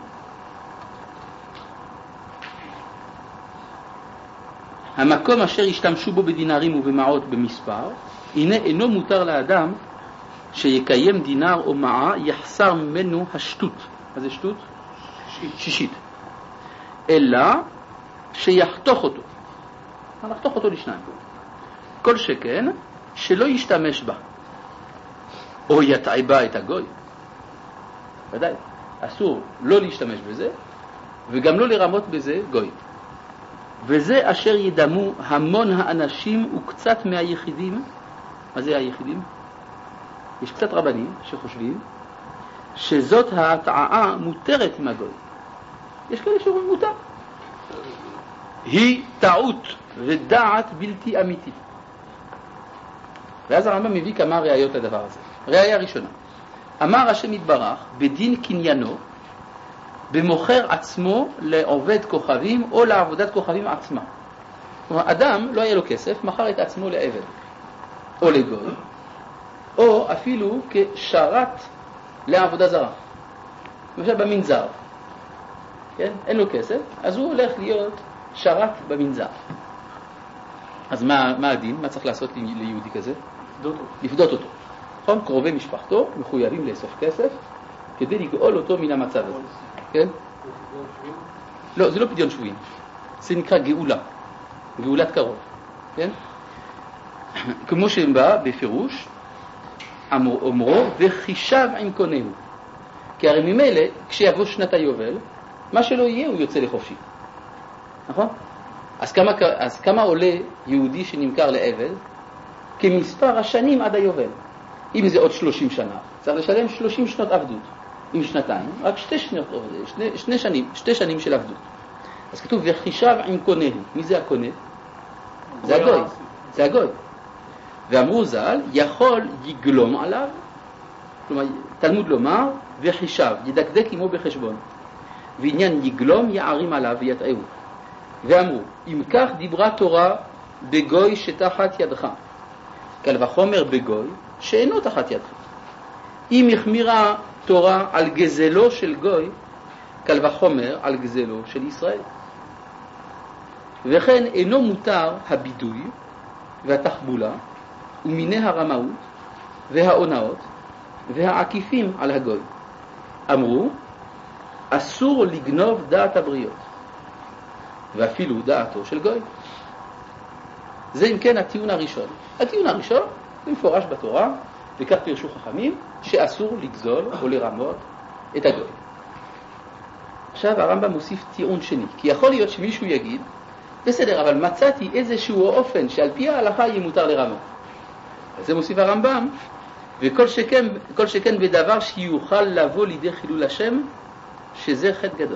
המקום אשר השתמשו בו בדינרים ובמעות במספר, הנה אינו מותר לאדם שיקיים דינר או מעה יחסר ממנו השטות. מה זה שטות? שישית. אלא שיחתוך אותו. נחתוך אותו לשניים. כל שכן שלא ישתמש בה. או יטעה בה את הגוי. ודאי. אסור לא להשתמש בזה, וגם לא לרמות בזה גוי. וזה אשר ידמו המון האנשים וקצת מהיחידים. מה זה היחידים? יש קצת רבנים שחושבים שזאת ההטעה מותרת עם הגוי. יש כאלה שאומרים מותר. היא טעות ודעת בלתי אמיתית. ואז הרמב"ם מביא כמה ראיות לדבר הזה. ראיה ראשונה. אמר השם יתברך בדין קניינו במוכר עצמו לעובד כוכבים או לעבודת כוכבים עצמה. כלומר, אדם לא היה לו כסף, מכר את עצמו לעבד או לגוי, או אפילו כשרת לעבודה זרה. למשל במנזר. כן? אין לו כסף, אז הוא הולך להיות שרת במנזר. אז מה, מה הדין? מה צריך לעשות ליהודי כזה? לפדות אותו. לפדות אותו. נכון? קרובי משפחתו מחויבים לאסוף כסף כדי לגאול אותו מן המצב הזה. כן? לא, זה לא פדיון שבויים. זה נקרא גאולה. גאולת קרוב. כן? כמו שבא בפירוש, אומרו, וחישב עם קונהו. כי הרי ממילא, כשיבוא שנת היובל, מה שלא יהיה הוא יוצא לחופשי. נכון? אז כמה, אז כמה עולה יהודי שנמכר לעבד? כמספר השנים עד היובל. אם זה עוד שלושים שנה, צריך לשלם שלושים שנות עבדות. עם שנתיים, רק שתי שנות, שני, שני שנים, שתי שנים של עבדות. אז כתוב, וחישב עם קונהו. מי זה הקונה? זה הגוי. זה הגוי. ואמרו ז"ל, יכול יגלום עליו, כלומר, תלמוד לומר, וחישב, ידקדק עמו בחשבון. ועניין יגלום יערים עליו ויתעהו. ואמרו, אם כך דיברה תורה בגוי שתחת ידך, קל וחומר בגוי שאינו תחת ידך. אם החמירה תורה על גזלו של גוי, קל וחומר על גזלו של ישראל. וכן אינו מותר הבידוי והתחבולה ומיני הרמאות והעונאות והעקיפים על הגוי. אמרו, אסור לגנוב דעת הבריות ואפילו דעתו של גוי. זה אם כן הטיעון הראשון. הטיעון הראשון הוא מפורש בתורה, וכך פירשו חכמים, שאסור לגזול או לרמות את הגוי. עכשיו הרמב"ם מוסיף טיעון שני, כי יכול להיות שמישהו יגיד, בסדר, אבל מצאתי איזשהו אופן שעל פי ההלכה יהיה מותר לרמות. אז זה מוסיף הרמב"ם, וכל שכן, כל שכן בדבר שיוכל לבוא לידי חילול השם, שזה חטא גדול.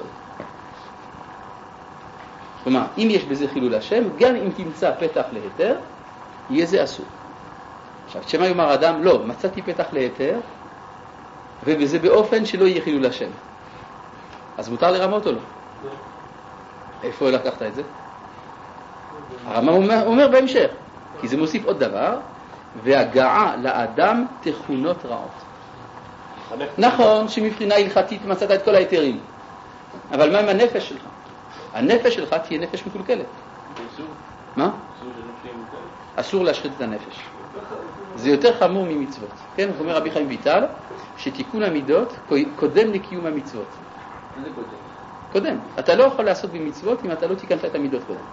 כלומר, אם יש בזה חילול השם, גם אם תמצא פתח להיתר, יהיה זה אסור. עכשיו, כשמה יאמר אדם, לא, מצאתי פתח להיתר, ובזה באופן שלא יהיה חילול השם. אז מותר לרמות או לא? לא. איפה לקחת את זה? הרמב"ם אומר, אומר בהמשך, כי זה מוסיף עוד דבר, והגעה לאדם תכונות רעות. נכון שמבחינה הלכתית מצאת את כל היתרים, אבל מה עם הנפש שלך? הנפש שלך תהיה נפש מקולקלת. מה? אסור להשחית את הנפש. זה יותר חמור ממצוות. כן, הוא אומר רבי חיים ויטל, שתיקון המידות קודם לקיום המצוות. מה זה קודם? קודם. אתה לא יכול לעשות במצוות אם אתה לא תיקנת את המידות קודם.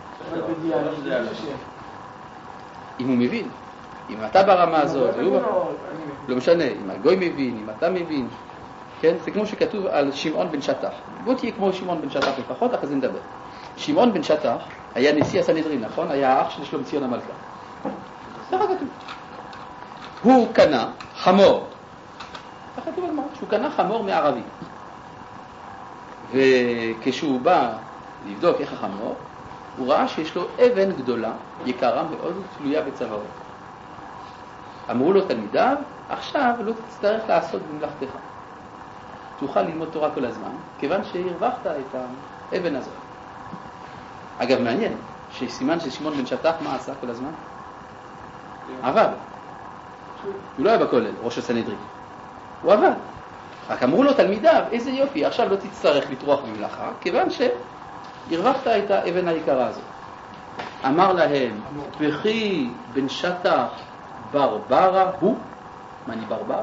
אם הוא מבין. אם אתה ברמה הזאת, לא משנה, אם הגוי מבין, אם אתה מבין. כן, זה כמו שכתוב על שמעון בן שטח. בוא תהיה כמו שמעון בן שטח לפחות, אחרי זה נדבר. שמעון בן שטח היה נשיא הסנהדרין, נכון? היה האח של שלומציון המלכה. ככה כתוב. הוא קנה חמור. ככה כתוב על מה? שהוא קנה חמור מערבי. וכשהוא בא לבדוק איך החמור, הוא ראה שיש לו אבן גדולה, יקרה מאוד, תלויה בצווארו. אמרו לו תלמידיו, עכשיו לא תצטרך לעשות במלאכתך. תוכל ללמוד תורה כל הזמן, כיוון שהרווחת את האבן הזאת. אגב, מעניין, שסימן ששמעון בן שטח מה עשה כל הזמן? עבד. הוא לא היה בכולל, ראש הסנהדרין. הוא עבד. רק אמרו לו תלמידיו, איזה יופי, עכשיו לא תצטרך לטרוח במלאכה, כיוון שהרווחת את האבן היקרה הזאת. אמר להם, וכי בן שטח ברברה הוא? מה אני ברבר?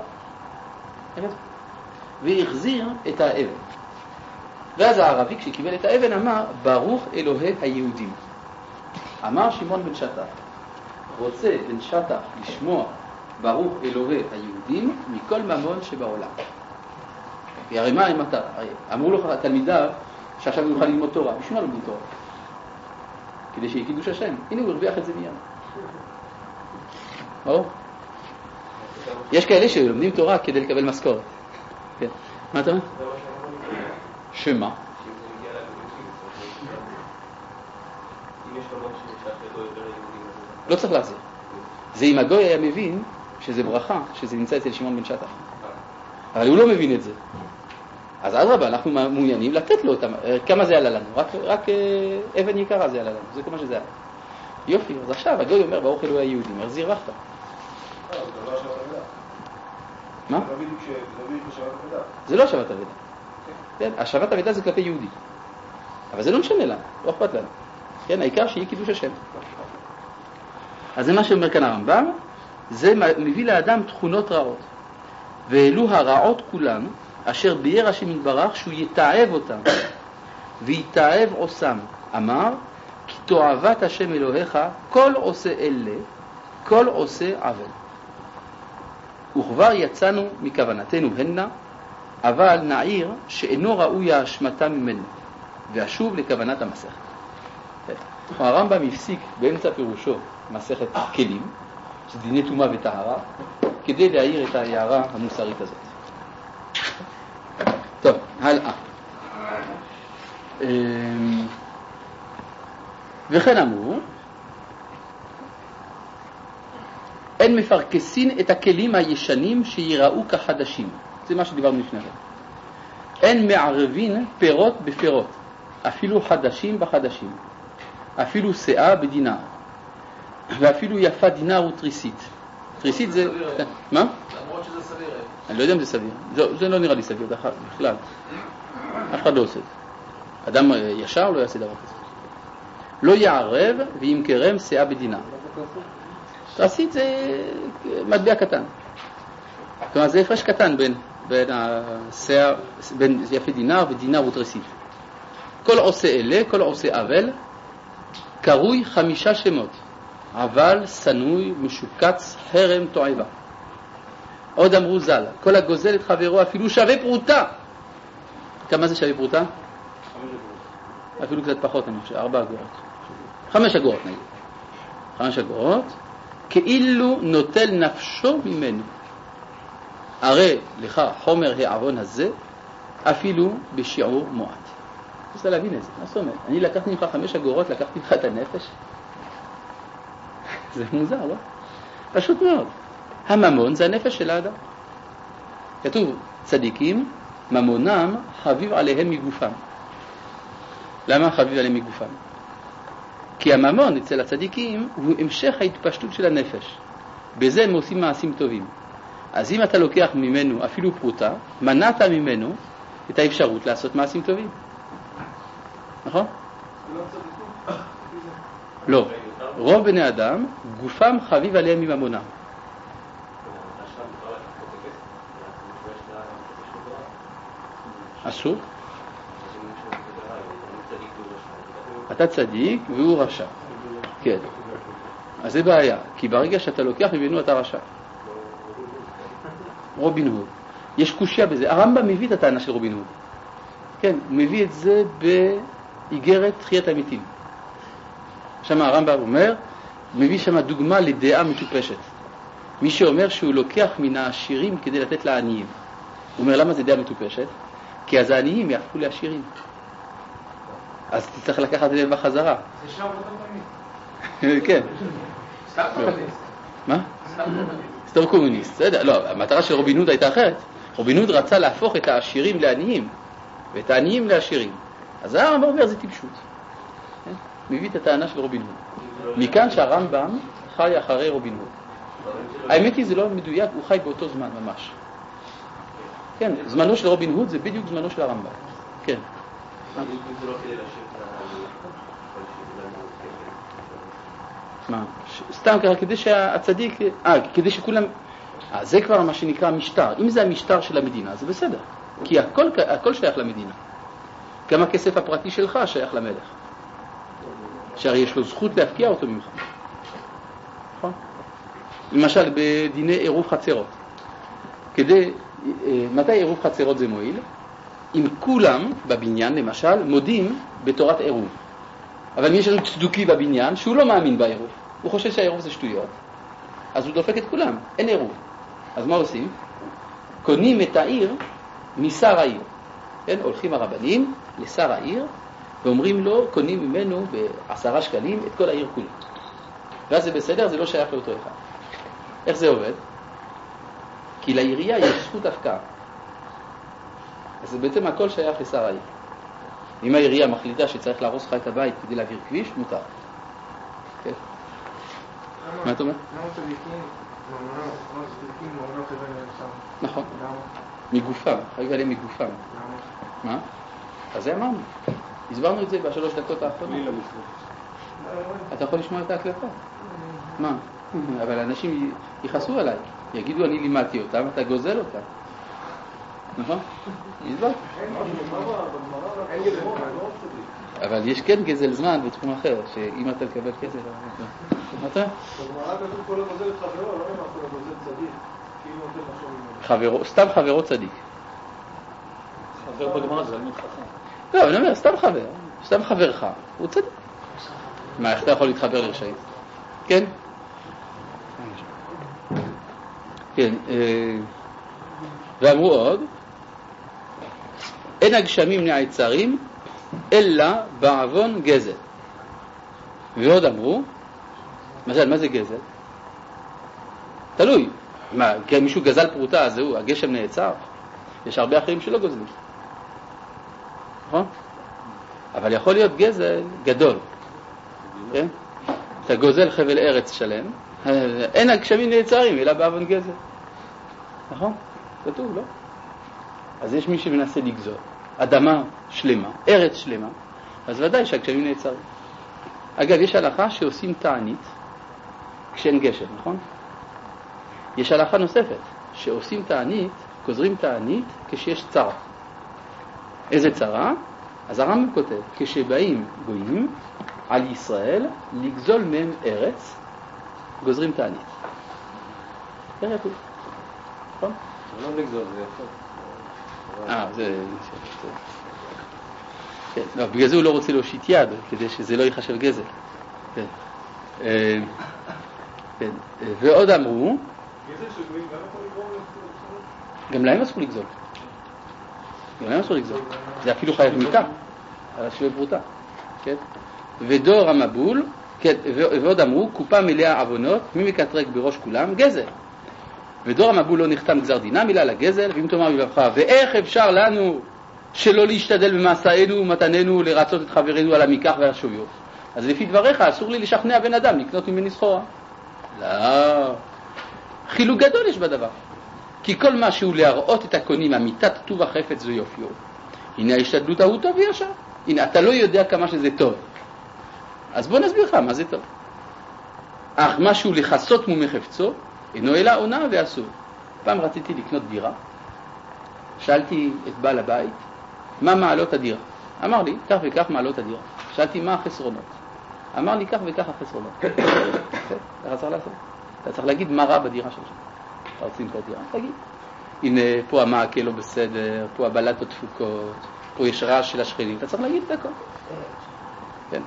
והחזיר את האבן. ואז הערבי כשקיבל את האבן אמר, ברוך אלוהי היהודים. אמר שמעון בן שטח, רוצה בן שטח לשמוע ברוך אלוהי היהודים מכל ממון שבעולם. הרי מה הם אתה? אמרו לו תלמידיו שעכשיו הוא יוכל ללמוד תורה. בשביל מה ללמוד תורה? כדי שיהיה קידוש השם. הנה הוא הרוויח את זה מיד. ברור? יש כאלה שלומדים תורה כדי לקבל משכורת. כן. מה אתה אומר? שמה? לא צריך להחזיר. זה אם הגוי היה מבין שזה ברכה, שזה נמצא אצל שמעון בן שטח. אבל הוא לא מבין את זה. אז אדרבה, אנחנו מעוניינים לתת לו אותם. כמה זה עלה לנו? רק, רק אבן יקרה זה עלה לנו. זה כל מה שזה עלה. יופי, אז עכשיו הגוי אומר ברוך אלוהי היהודים, אז הרווחת. מה? זה לא השבת אבדה. כן, השבת אבדה זה כלפי יהודי. אבל זה לא משנה לנו, לא אכפת לנו. כן, העיקר שיהיה קידוש השם. אז זה מה שאומר כאן הרמב"ם, זה מביא לאדם תכונות רעות. ואלו הרעות כולן, אשר ביאר השם יתברך שהוא יתעב אותם, ויתעב עושם. אמר, כי תועבת השם אלוהיך, כל עושה אלה, כל עושה עוול. וכבר יצאנו מכוונתנו הנה, אבל נעיר שאינו ראוי ההשמטה ממנו, ואשוב לכוונת המסכת. הרמב"ם הפסיק באמצע פירושו מסכת כלים, שזה דיני טומאה וטהרה, כדי להעיר את ההערה המוסרית הזאת. טוב, הלאה. וכן אמרו, אין מפרקסין את הכלים הישנים שיראו כחדשים. זה מה שדיברנו לפני כן. אין מערבין פירות בפירות, אפילו חדשים בחדשים, אפילו שאה בדינר, ואפילו יפה דינר ותריסית. תריסית זה... מה? למרות שזה סביר. אני לא יודע אם זה סביר. זה לא נראה לי סביר בכלל. אף אחד לא עושה את זה. אדם ישר לא יעשה דבר כזה. לא יערב וימכרם שאה בדינר. תריסית זה מטבע קטן. כלומר זה הפרש קטן בין בין השאה, בין יפה דינר ודינר ותריסית. כל עושה אלה, כל עושה אבל, קרוי חמישה שמות. אבל, סנוי, משוקץ, חרם, תועבה. עוד אמרו ז"ל, כל הגוזל את חברו אפילו שווה פרוטה. כמה זה שווה פרוטה? אפילו קצת פחות, אני חושב, ארבע אגורות. חמש אגורות נגיד. חמש אגורות, כאילו נוטל נפשו ממנו. הרי לך חומר העוון הזה, אפילו בשיעור מועט. אני רוצה להבין את זה, מה זאת אומרת? אני לקחתי ממך חמש אגורות, לקחתי ממך את הנפש. זה מוזר, לא? פשוט מאוד. הממון זה הנפש של האדם. כתוב, צדיקים, ממונם חביב עליהם מגופם. למה חביב עליהם מגופם? כי הממון אצל הצדיקים הוא המשך ההתפשטות של הנפש. בזה הם עושים מעשים טובים. אז אם אתה לוקח ממנו אפילו פרוטה, מנעת ממנו את האפשרות לעשות מעשים טובים. נכון? לא. רוב בני אדם, גופם חביב עליהם מממונם. אסור? אתה צדיק והוא רשע. כן. אז זה בעיה, כי ברגע שאתה לוקח ממנו אתה רשע. רובין הוד. יש קושיה בזה. הרמב"ם מביא את הטענה של רובין הוד. כן, הוא מביא את זה באיגרת תחיית המתים. שם הרמב"ם אומר, מביא שם דוגמה לדעה מטופשת. מי שאומר שהוא לוקח מן העשירים כדי לתת לעניים. הוא אומר, למה זה דעה מטופשת? כי אז העניים יהפכו לעשירים. אז תצטרך לקחת את זה בחזרה. זה שם אותם תמיד. כן. סתם קומוניסט. מה? סתם קומוניסט. בסדר, לא, המטרה של רובין הוד הייתה אחרת. רובין הוד רצה להפוך את העשירים לעניים, ואת העניים לעשירים. אז הרמב"ם אומר, זה טיפשות. מביא את הטענה של רובין הוד. מכאן שהרמב"ם חי אחרי רובין הוד. האמת היא, זה לא מדויק, הוא חי באותו זמן ממש. כן, זמנו של רובין הוד זה בדיוק זמנו של הרמב"ם. כן. מה? סתם ככה, כדי שהצדיק, אה, כדי שכולם, אה, זה כבר מה שנקרא משטר. אם זה המשטר של המדינה, זה בסדר. כי הכל, הכל שייך למדינה. גם הכסף הפרטי שלך שייך למלך. שהרי יש לו זכות להפקיע אותו ממך. נכון? למשל, בדיני עירוב חצרות. כדי, מתי עירוב חצרות זה מועיל? אם כולם בבניין, למשל, מודים בתורת עירוב. אבל יש לנו צדוקי בבניין שהוא לא מאמין בעירוב. הוא חושב שהעירוב זה שטויות. אז הוא דופק את כולם. אין עירוב. אז מה עושים? קונים את העיר משר העיר. כן? הולכים הרבנים לשר העיר ואומרים לו, קונים ממנו בעשרה שקלים את כל העיר כולה. ואז זה בסדר, זה לא שייך לאותו אחד. איך זה עובד? כי לעירייה יש זכות הפקעה. אז בעצם הכל שייך לשר העיר. אם העירייה מחליטה שצריך להרוס לך את הבית כדי להעביר כביש, מותר. כן. מה אתה אומר? למה צדיקים, ממונות, צדיקים, ממונות לבין שם? נכון. מגופם, חייב עליהם מגופם. למה? מה? אז זה אמרנו. הסברנו את זה בשלוש דקות האחרונות. אתה יכול לשמוע את ההקלטה. מה? אבל אנשים יכעסו עליי. יגידו, אני לימדתי אותם, אתה גוזל אותם. נכון? הסברתי. אבל יש כן גזל זמן בתחום אחר, שאם אתה לקבל כסף... מה אתה? בגמרא כתוב כל הגוזל את חברו, לא אמר כל הגוזל צדיק. כאילו נותן משהו ממנו. חברו, סתם חברו צדיק. חבר בגמרא זה תלמיד חכם. לא, אני אומר, סתם חבר, סתם חברך, הוא צדק. מה, איך אתה יכול להתחבר לרשעים? כן? כן, ואמרו עוד, אין הגשמים נעצרים, אלא בעוון גזל. ועוד אמרו, מזל, מה זה גזל? תלוי. מה, כי מישהו גזל פרוטה, אז זהו, הגשם נעצר. יש הרבה אחרים שלא גוזלים. נכון? אבל יכול להיות גזל גדול. כן? אתה גוזל חבל ארץ שלם, אין הגשמים נעצרים, אלא בעוון גזל. נכון? כתוב, לא? אז יש מי שמנסה לגזול. אדמה שלמה, ארץ שלמה, אז ודאי שהגשמים נעצרים. אגב, יש הלכה שעושים תענית כשאין גשם, נכון? יש הלכה נוספת, שעושים תענית, גוזרים תענית כשיש צרה. איזה צרה? אז הרמב"ם כותב, כשבאים גויים על ישראל לגזול מהם ארץ, גוזרים תענית. זה יפה. נכון? זה לא לגזול, זה יפה. אה, זה... כן, לא, בגלל זה הוא לא רוצה להושיט יד, כדי שזה לא ייחשב גזל. כן. כן. ועוד אמרו... גזל של גויים גם יכול לגרום לגזול? גם להם אסור לגזול. גם להם אסור לגזול. זה אפילו חייב מיתה, על השווה פרוטה. כן? ודור המבול, כן, ועוד אמרו, קופה מלאה עוונות, מי מקטרק בראש כולם? גזל. ודור המבול לא נחתם גזר דינה, מילה לגזל, ואם תאמר בלבך, ואיך אפשר לנו שלא להשתדל במעשינו ומתננו לרצות את חברינו על המיקח ועל השויו? אז לפי דבריך אסור לי לשכנע בן אדם לקנות ממני סחורה. לא. חילוק גדול יש בדבר. כי כל מה שהוא להראות את הקונים, אמיתת טוב החפץ ויופיו. הנה ההשתדלות ההוא טוב וישר. הנה, אתה לא יודע כמה שזה טוב. אז בוא נסביר לך מה זה טוב. אך משהו לחסות מומי חפצו, אינו אלא עונה ואסור. פעם רציתי לקנות דירה. שאלתי את בעל הבית, מה מעלות הדירה? אמר לי, כך וכך מעלות הדירה. שאלתי, מה החסרונות? אמר לי, כך וכך החסרונות. אתה צריך לעשות. אתה צריך להגיד מה רע בדירה שלך. אתה רוצה למכור דירה? תגיד. הנה, פה המעקה לא בסדר, פה הבלטות דפוקות, פה יש רעש של השכנים. אתה צריך להגיד את הכל. כן.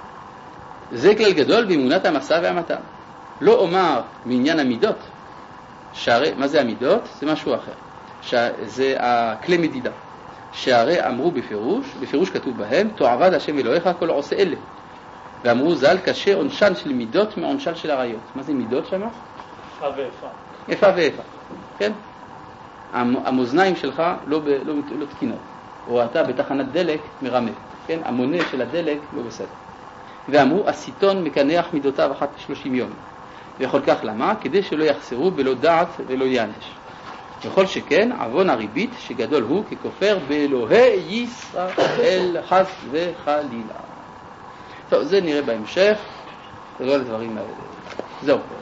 זה כלל גדול באמונת המסע והמתן. לא אומר מעניין המידות, שהרי, מה זה המידות? זה משהו אחר. זה הכלי מדידה. שהרי אמרו בפירוש, בפירוש כתוב בהם, תועבד השם אלוהיך כל עושה אלה. ואמרו ז"ל, קשה עונשן של מידות מעונשן של עריות. מה זה מידות שמה? איפה ואיפה. איפה ואיפה, כן? המאזניים שלך לא, ב, לא, לא תקינות. או אתה בתחנת דלק מרמה, כן? המונה של הדלק לא בסדר. ואמרו, הסיטון מקנח מידותיו אחת לשלושים יום. ויכול כך למה? כדי שלא יחסרו בלא דעת ולא יענש. וכל שכן, עוון הריבית שגדול הוא ככופר באלוהי ישראל חס וחלילה. טוב, זה נראה בהמשך. זה לא לדברים האלה. זהו.